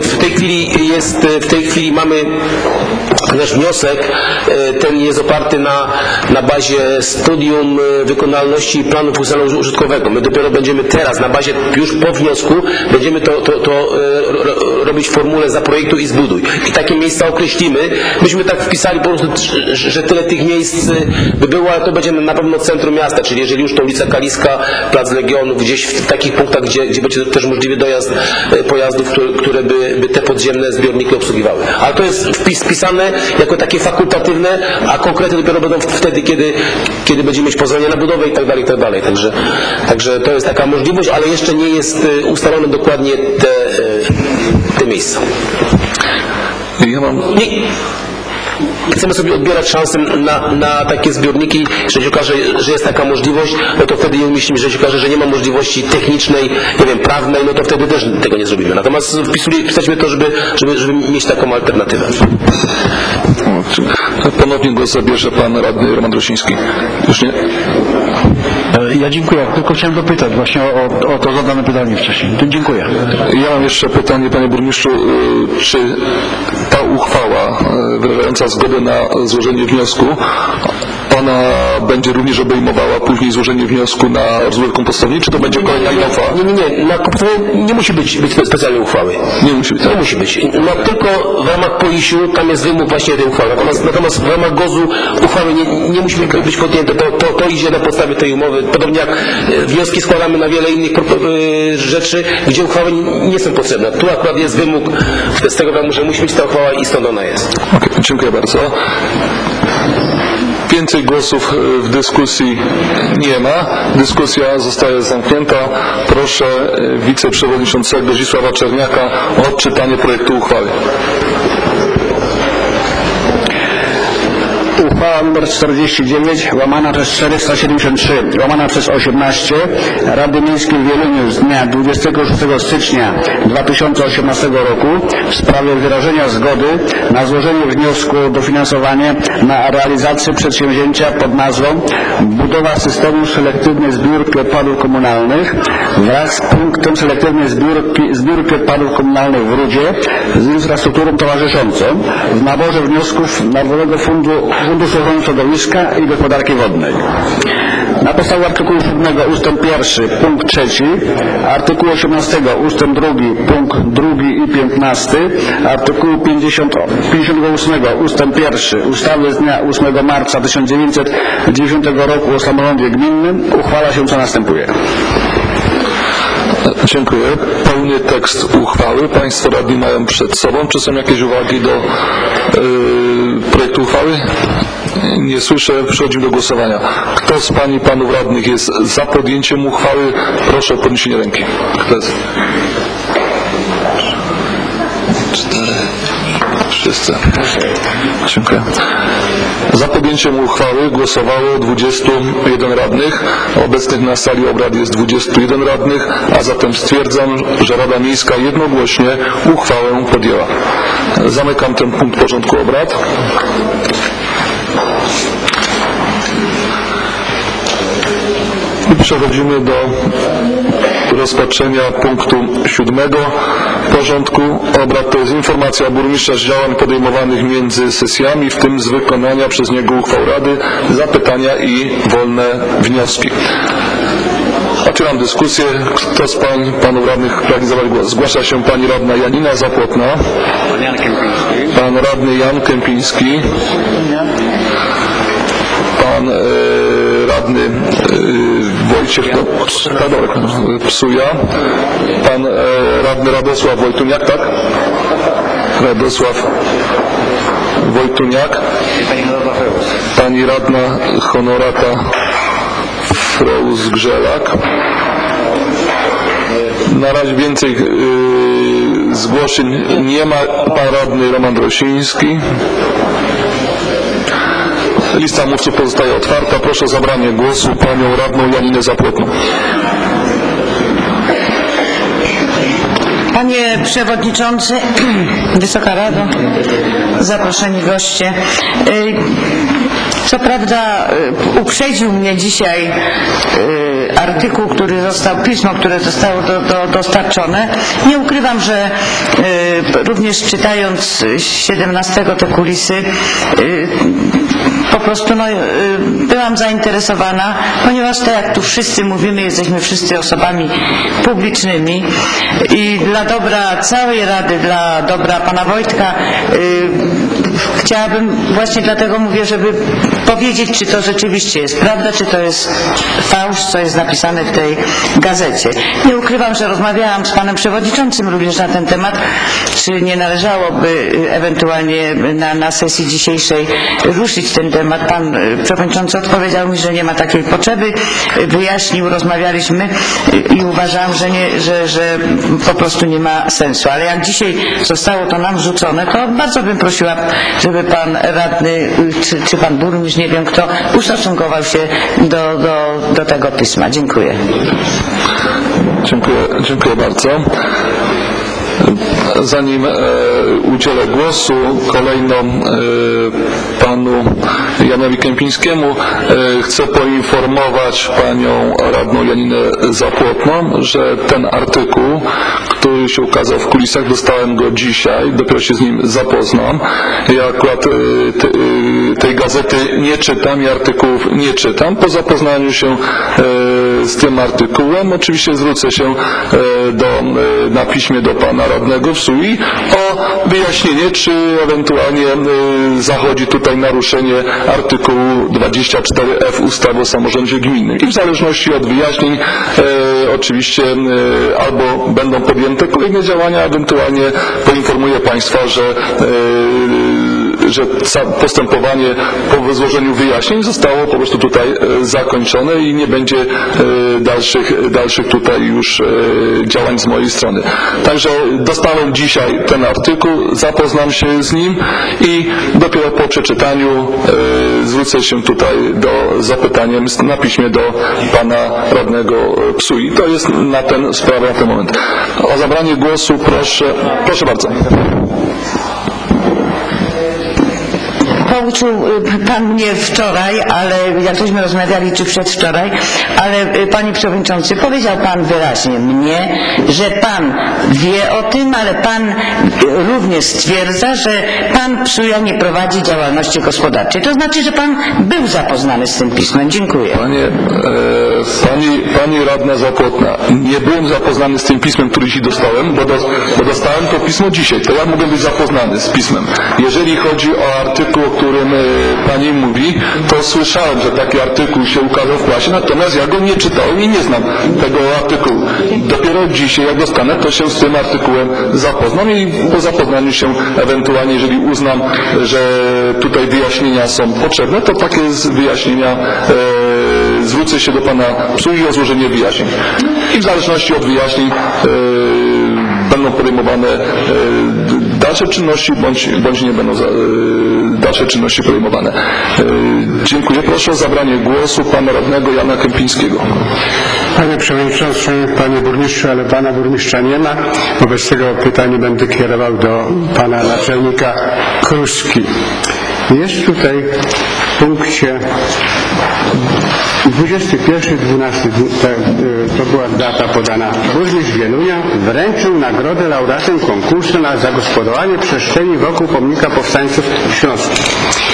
w tej chwili mamy nasz wniosek, ten jest oparty na bazie studium wykonalności i planu funkcjonalnego użytkowego. My dopiero będziemy teraz, na bazie już po wniosku, będziemy to robić w formule zaprojektuj i zbuduj. I takie miejsca określimy. Myśmy tak wpisali po prostu, że tyle tych miejsc by było, ale to będzie na pewno centrum miasta, czyli jeżeli już to ulica Kaliska, Plac Legionów, gdzieś w takich punktach, gdzie będzie też możliwy dojazd pojazdów, które by te podziemne zbiorniki obsługiwały. Ale to jest wpisane jako takie fakultatywne, a konkrety dopiero będą wtedy, kiedy będziemy mieć pozwolenie na budowę i tak dalej. Także to jest taka możliwość, ale jeszcze nie jest ustalone dokładnie te miejsca. Chcemy sobie odbierać szansę na takie zbiorniki, jeżeli się okaże, że jest taka możliwość, no to wtedy je umieścimy, jeżeli się okaże, że nie ma możliwości technicznej, nie wiem, prawnej, no to wtedy też tego nie zrobimy. Natomiast wpisaliśmy to, żeby mieć taką alternatywę. Ponownie głos zabierze pan radny Roman Rosiński. Już nie? Ja dziękuję. Tylko chciałem dopytać właśnie o to zadane pytanie wcześniej. Dziękuję. Ja mam jeszcze pytanie, panie burmistrzu, czy ta uchwała wyrażająca zgodę na złożenie wniosku, ona będzie również obejmowała później złożenie wniosku na rozwój kompostowni, czy to będzie kolejna inna uchwała? Nie. Na kompostowni nie musi być specjalnej uchwały. Nie musi być. Tak? Nie musi być. No, tylko w ramach POIS-u tam jest wymóg właśnie tej uchwały. Natomiast w ramach GOZ-u uchwały nie musi być podjęte. To idzie na podstawie tej umowy. Podobnie jak wnioski składamy na wiele innych rzeczy, gdzie uchwały nie są potrzebne. Tu akurat jest wymóg z tego programu, że musi być ta uchwała i stąd ona jest. Okay, dziękuję bardzo. Więcej głosów w dyskusji nie ma. Dyskusja zostaje zamknięta. Proszę wiceprzewodniczącego Zdzisława Czerniaka o odczytanie projektu uchwały. Uchwała nr 49 łamana przez 473 łamana przez 18 Rady Miejskiej w Wieluniu z dnia 26 stycznia 2018 roku w sprawie wyrażenia zgody na złożenie wniosku o dofinansowanie na realizację przedsięwzięcia pod nazwą budowa systemu selektywnej zbiórki odpadów komunalnych wraz z punktem selektywnej zbiórki odpadów komunalnych w Rudzie z infrastrukturą towarzyszącą w naborze wniosków Narodowego Funduszu Ochrony Środowiska i Gospodarki Wodnej. Na podstawie artykułu 7 ust. 1 punkt 3, artykułu 18 ust. 2 punkt 2 i 15, artykułu 58 ust. 1 ustawy z dnia 8 marca 1990 roku o samorządzie gminnym uchwala się co następuje. Dziękuję. Pełny tekst uchwały Państwo radni mają przed sobą. Czy są jakieś uwagi do projektu uchwały? Nie słyszę. Przechodzimy do głosowania. Kto z Pań i Panów radnych jest za podjęciem uchwały? Proszę o podniesienie ręki. Kto jest? 4. Wszyscy. Dziękuję. Za podjęciem uchwały głosowało 21 radnych. Obecnych na sali obrad jest 21 radnych, a zatem stwierdzam, że Rada Miejska jednogłośnie uchwałę podjęła. Zamykam ten punkt porządku obrad. Przechodzimy do rozpatrzenia punktu 7 porządku obrad. To jest informacja burmistrza z działań podejmowanych między sesjami, w tym z wykonania przez niego uchwał Rady, zapytania i wolne wnioski. Otwieram dyskusję. Kto z panów radnych pragnie zabrać głos? Zgłasza się pani radna Janina Zapłotna. Pan radny Jan Kępiński. Pan radny Wojciech Psuja. Pan radny Radosław Wojtuniak, tak? Radosław Wojtuniak. Pani radna Honorata Freus-Grzelak. Na razie więcej zgłoszeń nie ma. Pan radny Roman Rosiński. Lista mówców pozostaje otwarta. Proszę o zabranie głosu panią radną Janinę Zapłotną. Panie Przewodniczący, Wysoka Rado, zaproszeni goście. Co prawda uprzedził mnie dzisiaj artykuł, pismo, które zostało dostarczone. Nie ukrywam, że również czytając 17 te kulisy, po prostu byłam zainteresowana, ponieważ tak jak tu wszyscy mówimy, jesteśmy wszyscy osobami publicznymi i dla dobra całej Rady, dla dobra pana Wojtka chciałabym, właśnie dlatego mówię, żeby powiedzieć, czy to rzeczywiście jest prawda, czy to jest fałsz, co jest napisane w tej gazecie. Nie ukrywam, że rozmawiałam z panem przewodniczącym również na ten temat, czy nie należałoby ewentualnie na sesji dzisiejszej ruszyć ten temat. Pan przewodniczący odpowiedział mi, że nie ma takiej potrzeby, wyjaśnił, rozmawialiśmy i uważam, że po prostu nie ma sensu. Ale jak dzisiaj zostało to nam wrzucone, to bardzo bym prosiła, żeby pan radny, czy pan burmistrz, nie wiem kto, ustosunkował się do tego pisma. Dziękuję. Dziękuję bardzo. Zanim udzielę głosu kolejno panu Janowi Kępińskiemu, chcę poinformować panią radną Janinę Zapłotną, że ten artykuł, który się ukazał w kulisach, dostałem go dzisiaj, dopiero się z nim zapoznam. Ja akurat tej gazety nie czytam i artykułów nie czytam. Po zapoznaniu się z tym artykułem oczywiście zwrócę się na piśmie do pana radnego Psui o wyjaśnienie, czy ewentualnie zachodzi tutaj naruszenie artykułu 24F ustawy o samorządzie gminnym. I w zależności od wyjaśnień oczywiście albo będą podjęte kolejne działania, ewentualnie poinformuję państwa, że postępowanie po złożeniu wyjaśnień zostało po prostu tutaj zakończone i nie będzie dalszych tutaj już działań z mojej strony. Także dostałem dzisiaj ten artykuł, zapoznam się z nim i dopiero po przeczytaniu zwrócę się tutaj z zapytaniem na piśmie do pana radnego Psui. To jest na ten sprawę na ten moment. O zabranie głosu proszę bardzo. Pouczył pan mnie wczoraj, ale jak żeśmy rozmawiali, czy przedwczoraj, ale panie przewodniczący, powiedział pan wyraźnie mnie, że pan wie o tym, ale pan również stwierdza, że pan Psuja nie prowadzi działalności gospodarczej. To znaczy, że pan był zapoznany z tym pismem. Dziękuję. Pani radna Zapłotna, nie byłem zapoznany z tym pismem, które dzisiaj dostałem, bo dostałem to pismo dzisiaj. To ja mogę być zapoznany z pismem. Jeżeli chodzi o artykuł, o którym pani mówi, to słyszałem, że taki artykuł się ukazał w prasie, natomiast ja go nie czytałem i nie znam tego artykułu. Dopiero dzisiaj, jak dostanę, to się z tym artykułem zapoznam i po zapoznaniu się ewentualnie, jeżeli uznam, że tutaj wyjaśnienia są potrzebne, to takie wyjaśnienia zwrócę się do pana Psui o złożenie wyjaśnień. I w zależności od wyjaśnień będą podejmowane dalsze czynności, bądź nie będą dalsze czynności podejmowane. Dziękuję. Proszę o zabranie głosu pana radnego Jana Kępińskiego. Panie Przewodniczący, Panie Burmistrzu, ale Pana Burmistrza nie ma. Wobec tego pytanie będę kierował do Pana Naczelnika Kruski. Jest tutaj punkcie 21.12, to była data podana. Burmistrz Wielunia wręczył nagrodę laureatom konkursu na zagospodarowanie przestrzeni wokół pomnika powstańców śląskich.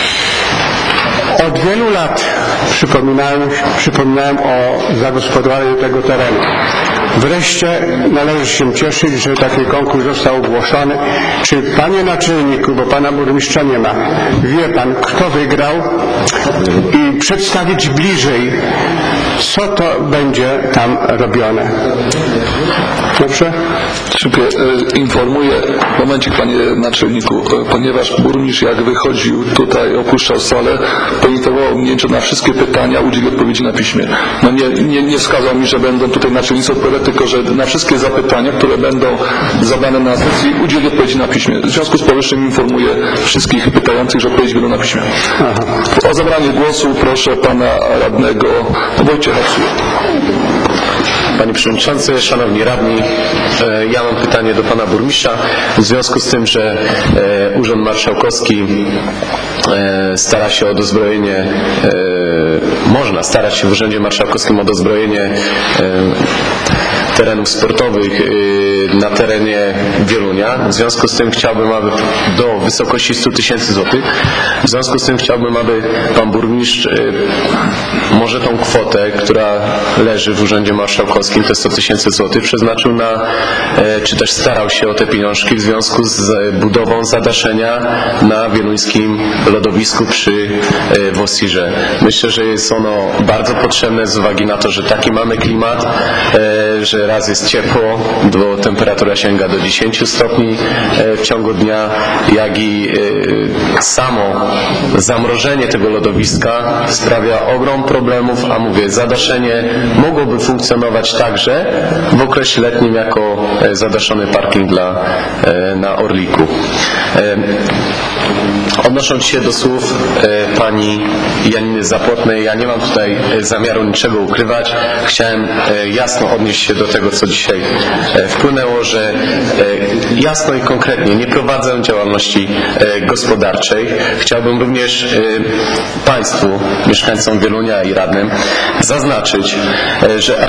Od wielu lat przypominałem o zagospodarowaniu tego terenu. Wreszcie należy się cieszyć, że taki konkurs został ogłoszony. Czy panie naczelniku, bo pana burmistrza nie ma, wie pan, kto wygrał i przedstawić bliżej, co to będzie tam robione? Dobrze? Dziękuję. Informuję, momencik panie naczelniku, ponieważ burmistrz jak wychodził tutaj, opuszczał salę, poinformował mnie, że na wszystkie pytania udzieli odpowiedzi na piśmie. No nie wskazał mi, że będą tutaj naczelnicy odpowiadać, tylko że na wszystkie zapytania, które będą zadane na sesji, udzieli odpowiedzi na piśmie. W związku z powyższym informuję wszystkich pytających, że odpowiedzi będą na piśmie. O zabranie głosu proszę pana radnego Wojciecha Psuła. Panie Przewodniczący, Szanowni Radni, ja mam pytanie do Pana Burmistrza. W związku z tym, że Urząd Marszałkowski stara się o dozbrojenie, można starać się w Urzędzie Marszałkowskim o dozbrojenie terenów sportowych na terenie Wielunia. W związku z tym chciałbym, aby do wysokości 100 000 złotych. W związku z tym chciałbym, aby Pan Burmistrz może tą kwotę, która leży w Urzędzie Marszałkowskim, te 100 000 złotych, przeznaczył na, czy też starał się o te pieniążki w związku z budową zadaszenia na wieluńskim lodowisku przy Wosirze. Myślę, że jest ono bardzo potrzebne z uwagi na to, że taki mamy klimat, że raz jest ciepło, bo temperatura sięga do 10 stopni w ciągu dnia, jak i samo zamrożenie tego lodowiska sprawia ogrom problemów, a mówię, zadaszenie mogłoby funkcjonować także w okresie letnim jako zadaszony parking na Orliku. Odnosząc się do słów pani Janiny Zapłotnej, ja nie mam tutaj zamiaru niczego ukrywać. Chciałem jasno odnieść się do tego, co dzisiaj wpłynęło, że jasno i konkretnie nie prowadzę działalności gospodarczej. Chciałbym również Państwu, mieszkańcom Wielunia i radnym zaznaczyć, że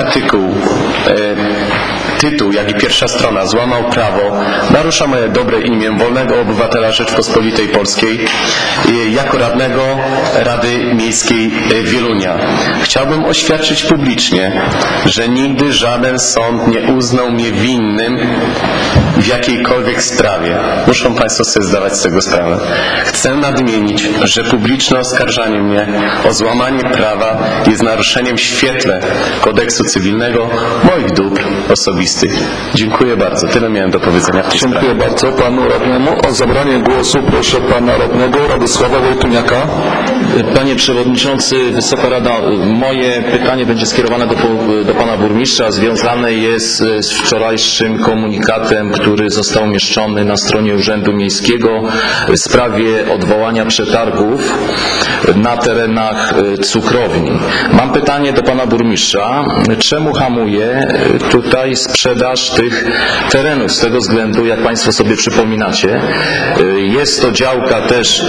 tytuł, jak i pierwsza strona złamał prawo, narusza moje dobre imię wolnego obywatela Rzeczpospolitej Polskiej jako radnego Rady Miejskiej Wielunia. Chciałbym oświadczyć publicznie, że nigdy żaden sąd nie uznał mnie winnym w jakiejkolwiek sprawie. Muszą Państwo sobie zdawać z tego sprawę. Chcę nadmienić, że publiczne oskarżanie mnie o złamanie prawa jest naruszeniem w świetle kodeksu cywilnego moich dóbr osobistych. Dziękuję bardzo. Tyle miałem do powiedzenia w tej sprawie. Dziękuję bardzo panu radnemu. O zabranie głosu proszę pana radnego Radosława Wojtuniaka. Panie Przewodniczący, Wysoka Rado, moje pytanie będzie skierowane do Pana Burmistrza. Związane jest z wczorajszym komunikatem, który został umieszczony na stronie Urzędu Miejskiego w sprawie odwołania przetargów na terenach cukrowni. Mam pytanie do Pana Burmistrza. Czemu hamuje tutaj sprzedaż tych terenów? Z tego względu, jak Państwo sobie przypominacie, jest to działka też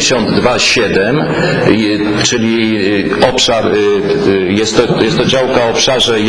62,7, czyli obszar, jest to działka o obszarze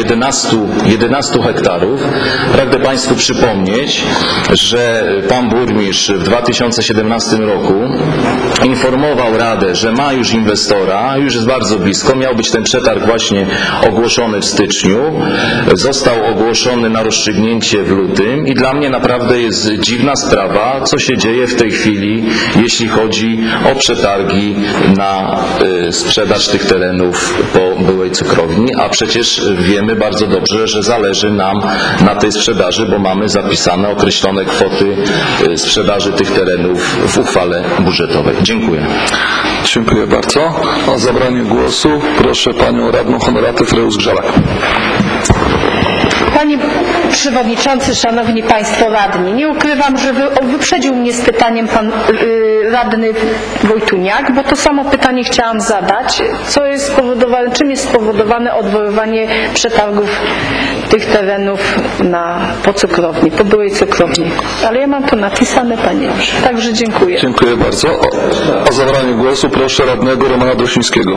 11 hektarów. Pragnę Państwu przypomnieć, że Pan Burmistrz w 2017 roku informował Radę, że ma już inwestora, już jest bardzo blisko, miał być ten przetarg właśnie ogłoszony w styczniu, został ogłoszony na rozstrzygnięcie w lutym i dla mnie naprawdę jest dziwna sprawa, co się dzieje w tej chwili, jeśli chodzi o przetargi na sprzedaż tych terenów po byłej cukrowni, a przecież wiemy bardzo dobrze, że zależy nam na tej sprzedaży, bo mamy zapisane określone kwoty sprzedaży tych terenów w uchwale budżetowej. Dziękuję. Dziękuję bardzo. O zabranie głosu proszę panią radną Honoratę Freus-Grzalak. Panie Przewodniczący, Szanowni Państwo Radni, nie ukrywam, że wyprzedził mnie z pytaniem pan radny Wojtuniak, bo to samo pytanie chciałam zadać. Czym jest spowodowane odwoływanie przetargów tych terenów po cukrowni, po byłej cukrowni? Ale ja mam to napisane, panie Jerzy. Także dziękuję. Dziękuję bardzo. O zabranie głosu proszę radnego Romana Drosińskiego.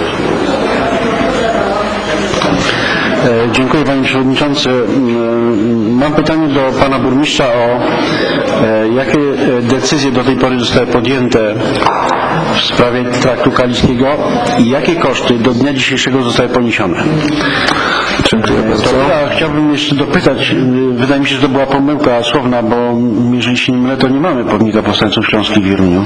Dziękuję panie przewodniczący. Mam pytanie do pana burmistrza o jakie decyzje do tej pory zostały podjęte w sprawie traktu kalickiego i jakie koszty do dnia dzisiejszego zostały poniesione. Dziękuję bardzo. Ja chciałbym jeszcze dopytać, wydaje mi się, że to była pomyłka słowna, bo jeżeli się nie mylę, to nie mamy pomnika powstańców śląskich w Wieruniu.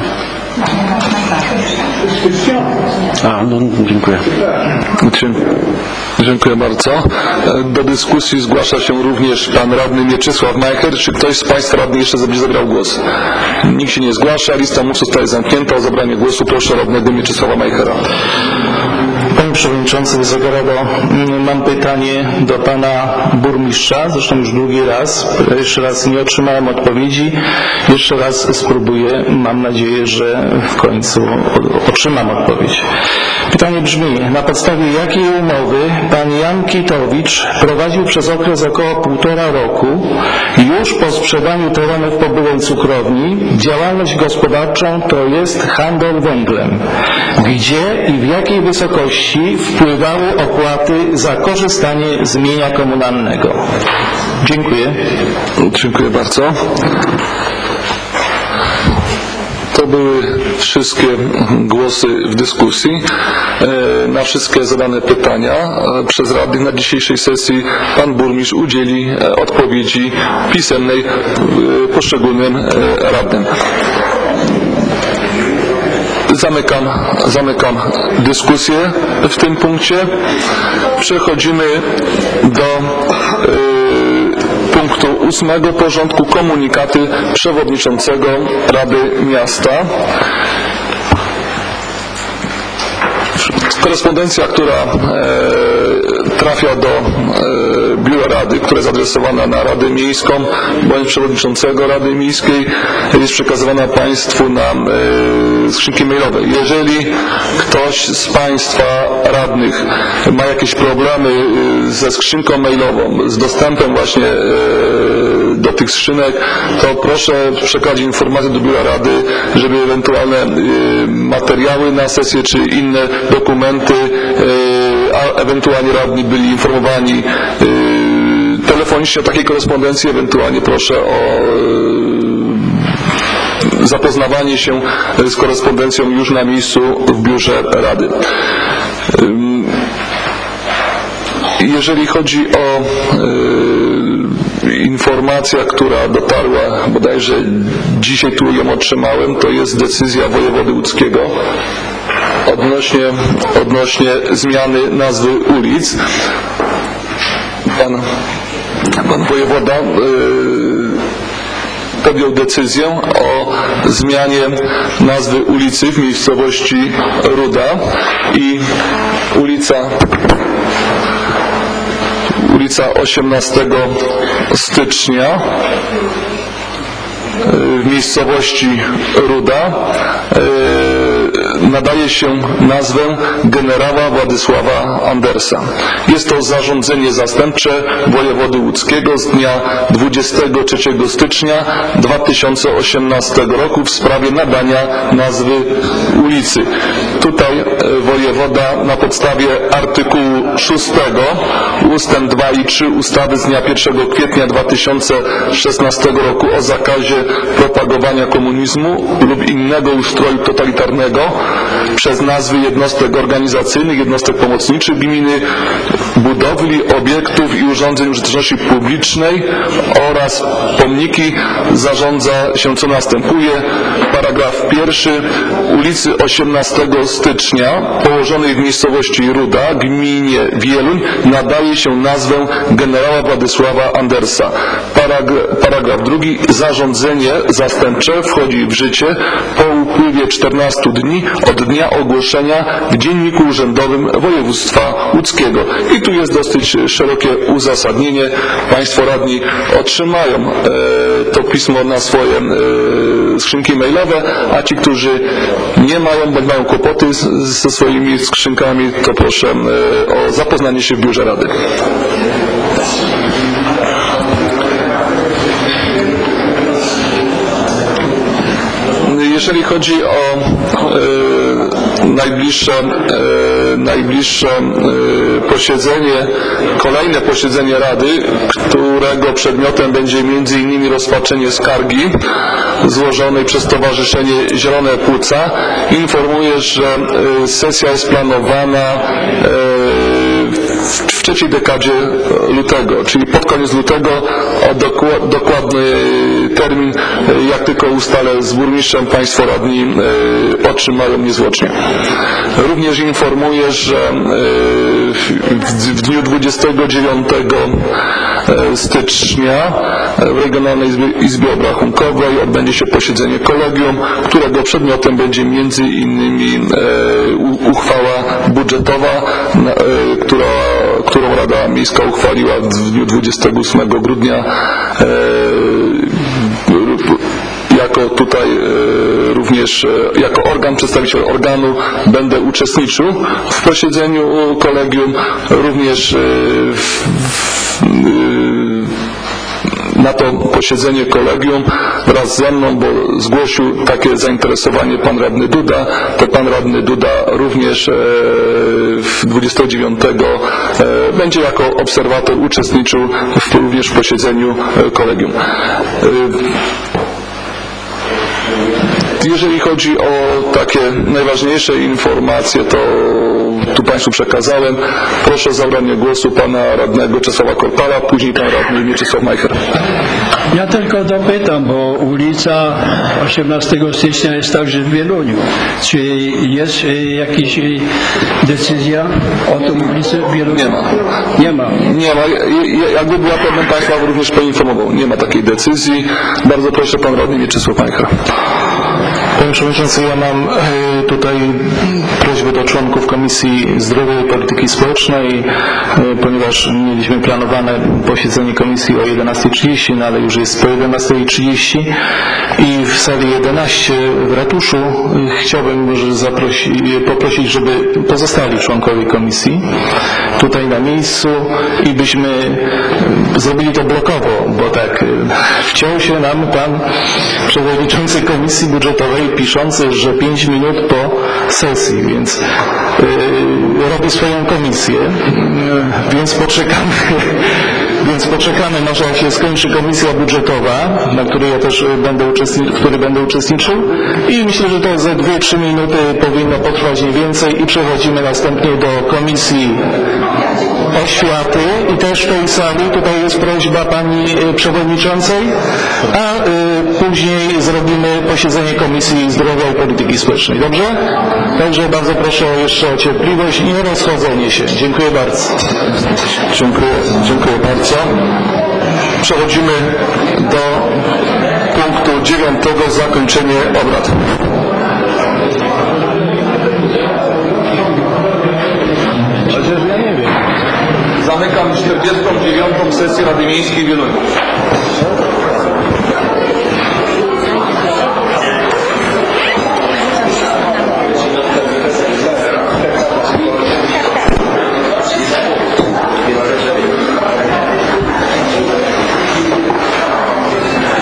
Dziękuję. Dziękuję bardzo. Do dyskusji zgłasza się również pan radny Mieczysław Majcher. Czy ktoś z państwa radnych jeszcze będzie zabrał głos? Nikt się nie zgłasza. Lista mówców zostaje zamknięta. O zabranie głosu proszę radnego Mieczysława Majchera. Panie Przewodniczący, Wysoka Rado, mam pytanie do Pana Burmistrza, zresztą już drugi raz. Jeszcze raz nie otrzymałem odpowiedzi. Jeszcze raz spróbuję. Mam nadzieję, że w końcu otrzymam odpowiedź. Pytanie brzmi, na podstawie jakiej umowy Pan Jan Kitowicz prowadził przez okres około 1,5 roku, już po sprzedaniu terenów po byłej cukrowni, działalność gospodarczą, to jest handel węglem. Gdzie i w jakiej wysokości wpływały opłaty za korzystanie z mienia komunalnego? Dziękuję. Dziękuję bardzo. To były wszystkie głosy w dyskusji. Na wszystkie zadane pytania przez radnych na dzisiejszej sesji pan burmistrz udzieli odpowiedzi pisemnej poszczególnym radnym. Zamykam dyskusję w tym punkcie. Przechodzimy do punktu 8 porządku, komunikaty przewodniczącego Rady Miasta. Korespondencja, która trafia do biura Rady, która jest adresowana na Radę Miejską bądź przewodniczącego Rady Miejskiej, jest przekazywana Państwu na skrzynki mailowe. Jeżeli ktoś z Państwa radnych ma jakieś problemy ze skrzynką mailową, z dostępem właśnie do tych skrzynek, to proszę przekazać informację do biura Rady, żeby ewentualne materiały na sesję czy inne dokumenty, a ewentualnie radni byli informowani telefonicznie o takiej korespondencji. Ewentualnie proszę o zapoznawanie się z korespondencją już na miejscu w biurze Rady. Jeżeli chodzi o informację, która dotarła, bodajże dzisiaj tu ją otrzymałem, to jest decyzja wojewody łódzkiego odnośnie zmiany nazwy ulic. Pan wojewoda podjął decyzję o zmianie nazwy ulicy w miejscowości Ruda i ulica 18 stycznia w miejscowości Ruda nadaje się nazwę generała Władysława Andersa. Jest to zarządzenie zastępcze wojewody łódzkiego z dnia 23 stycznia 2018 roku w sprawie nadania nazwy ulicy. Tutaj wojewoda na podstawie artykułu 6 ustęp 2 i 3 ustawy z dnia 1 kwietnia 2016 roku o zakazie propagowania komunizmu lub innego ustroju totalitarnego przez nazwy jednostek organizacyjnych, jednostek pomocniczych gminy, budowli, obiektów i urządzeń użyteczności publicznej oraz pomniki zarządza się co następuje. Paragraf 1. Ulicy 18 stycznia położonej w miejscowości Ruda, gminie Wieluń nadaje się nazwę generała Władysława Andersa. Paragraf 2. Zarządzenie zastępcze wchodzi w życie po upływie 14 dni od dnia dnia ogłoszenia w Dzienniku Urzędowym Województwa Łódzkiego. I tu jest dosyć szerokie uzasadnienie. Państwo radni otrzymają to pismo na swoje skrzynki mailowe, a ci, którzy nie mają, bądź mają kłopoty ze swoimi skrzynkami, to proszę o zapoznanie się w biurze Rady. Jeżeli chodzi o najbliższe posiedzenie, kolejne posiedzenie Rady, którego przedmiotem będzie m.in. rozpatrzenie skargi złożonej przez Stowarzyszenie Zielone Płuca, informuję, że sesja jest planowana w trzeciej dekadzie lutego, czyli pod koniec lutego, a dokładny termin, jak tylko ustalę z burmistrzem, państwo radni otrzymają niezwłocznie. Również informuję, że w dniu 29 stycznia w Regionalnej Izbie Obrachunkowej odbędzie się posiedzenie kolegium, którego przedmiotem będzie m.in. uchwała budżetowa, którą Rada Miejska uchwaliła w dniu 28 grudnia. Jako tutaj również jako przedstawiciel organu będę uczestniczył w posiedzeniu kolegium, również na to posiedzenie kolegium wraz ze mną, bo zgłosił takie zainteresowanie pan radny Duda, to pan radny Duda również 29 będzie jako obserwator uczestniczył również w posiedzeniu kolegium. Jeżeli chodzi o takie najważniejsze informacje, to tu Państwu przekazałem. Proszę o zabranie głosu pana radnego Czesława Korpala, później pan radny Mieczysław Majcher. Ja tylko dopytam, bo ulica 18 stycznia jest także w Wieluniu. Czy jest jakaś decyzja o tą ulicę w Wieluniu? Nie ma. Nie ma. Nie ma. Jakby była, to bym Państwa również poinformował. Nie ma takiej decyzji. Bardzo proszę, pan radny Mieczysław Majcher. Panie Przewodniczący, ja mam tutaj prośbę do członków Komisji Zdrowia i Polityki Społecznej, ponieważ mieliśmy planowane posiedzenie komisji o 11:30, no ale już jest po 11:30 i w sali 11 w ratuszu chciałbym może poprosić, żeby pozostali członkowie komisji tutaj na miejscu i byśmy zrobili to blokowo, bo tak wciął się nam pan przewodniczący Komisji Budżetowej piszący, że 5 minut po sesji, więc robi swoją komisję, więc poczekamy może jak się skończy komisja budżetowa, na której ja też będę uczestniczył i myślę, że to za 2-3 minuty powinno potrwać nie więcej i przechodzimy następnie do Komisji Oświaty i też w tej sali, tutaj jest prośba pani przewodniczącej, a później zrobimy posiedzenie Komisji Zdrowia i Polityki Społecznej. Dobrze? Także bardzo proszę jeszcze o cierpliwość i nierozchodzenie się. Dziękuję bardzo. Dziękuję bardzo. Przechodzimy do punktu 9. Zakończenie obrad. Zamykam 49. sesję Rady Miejskiej w Wieluniu.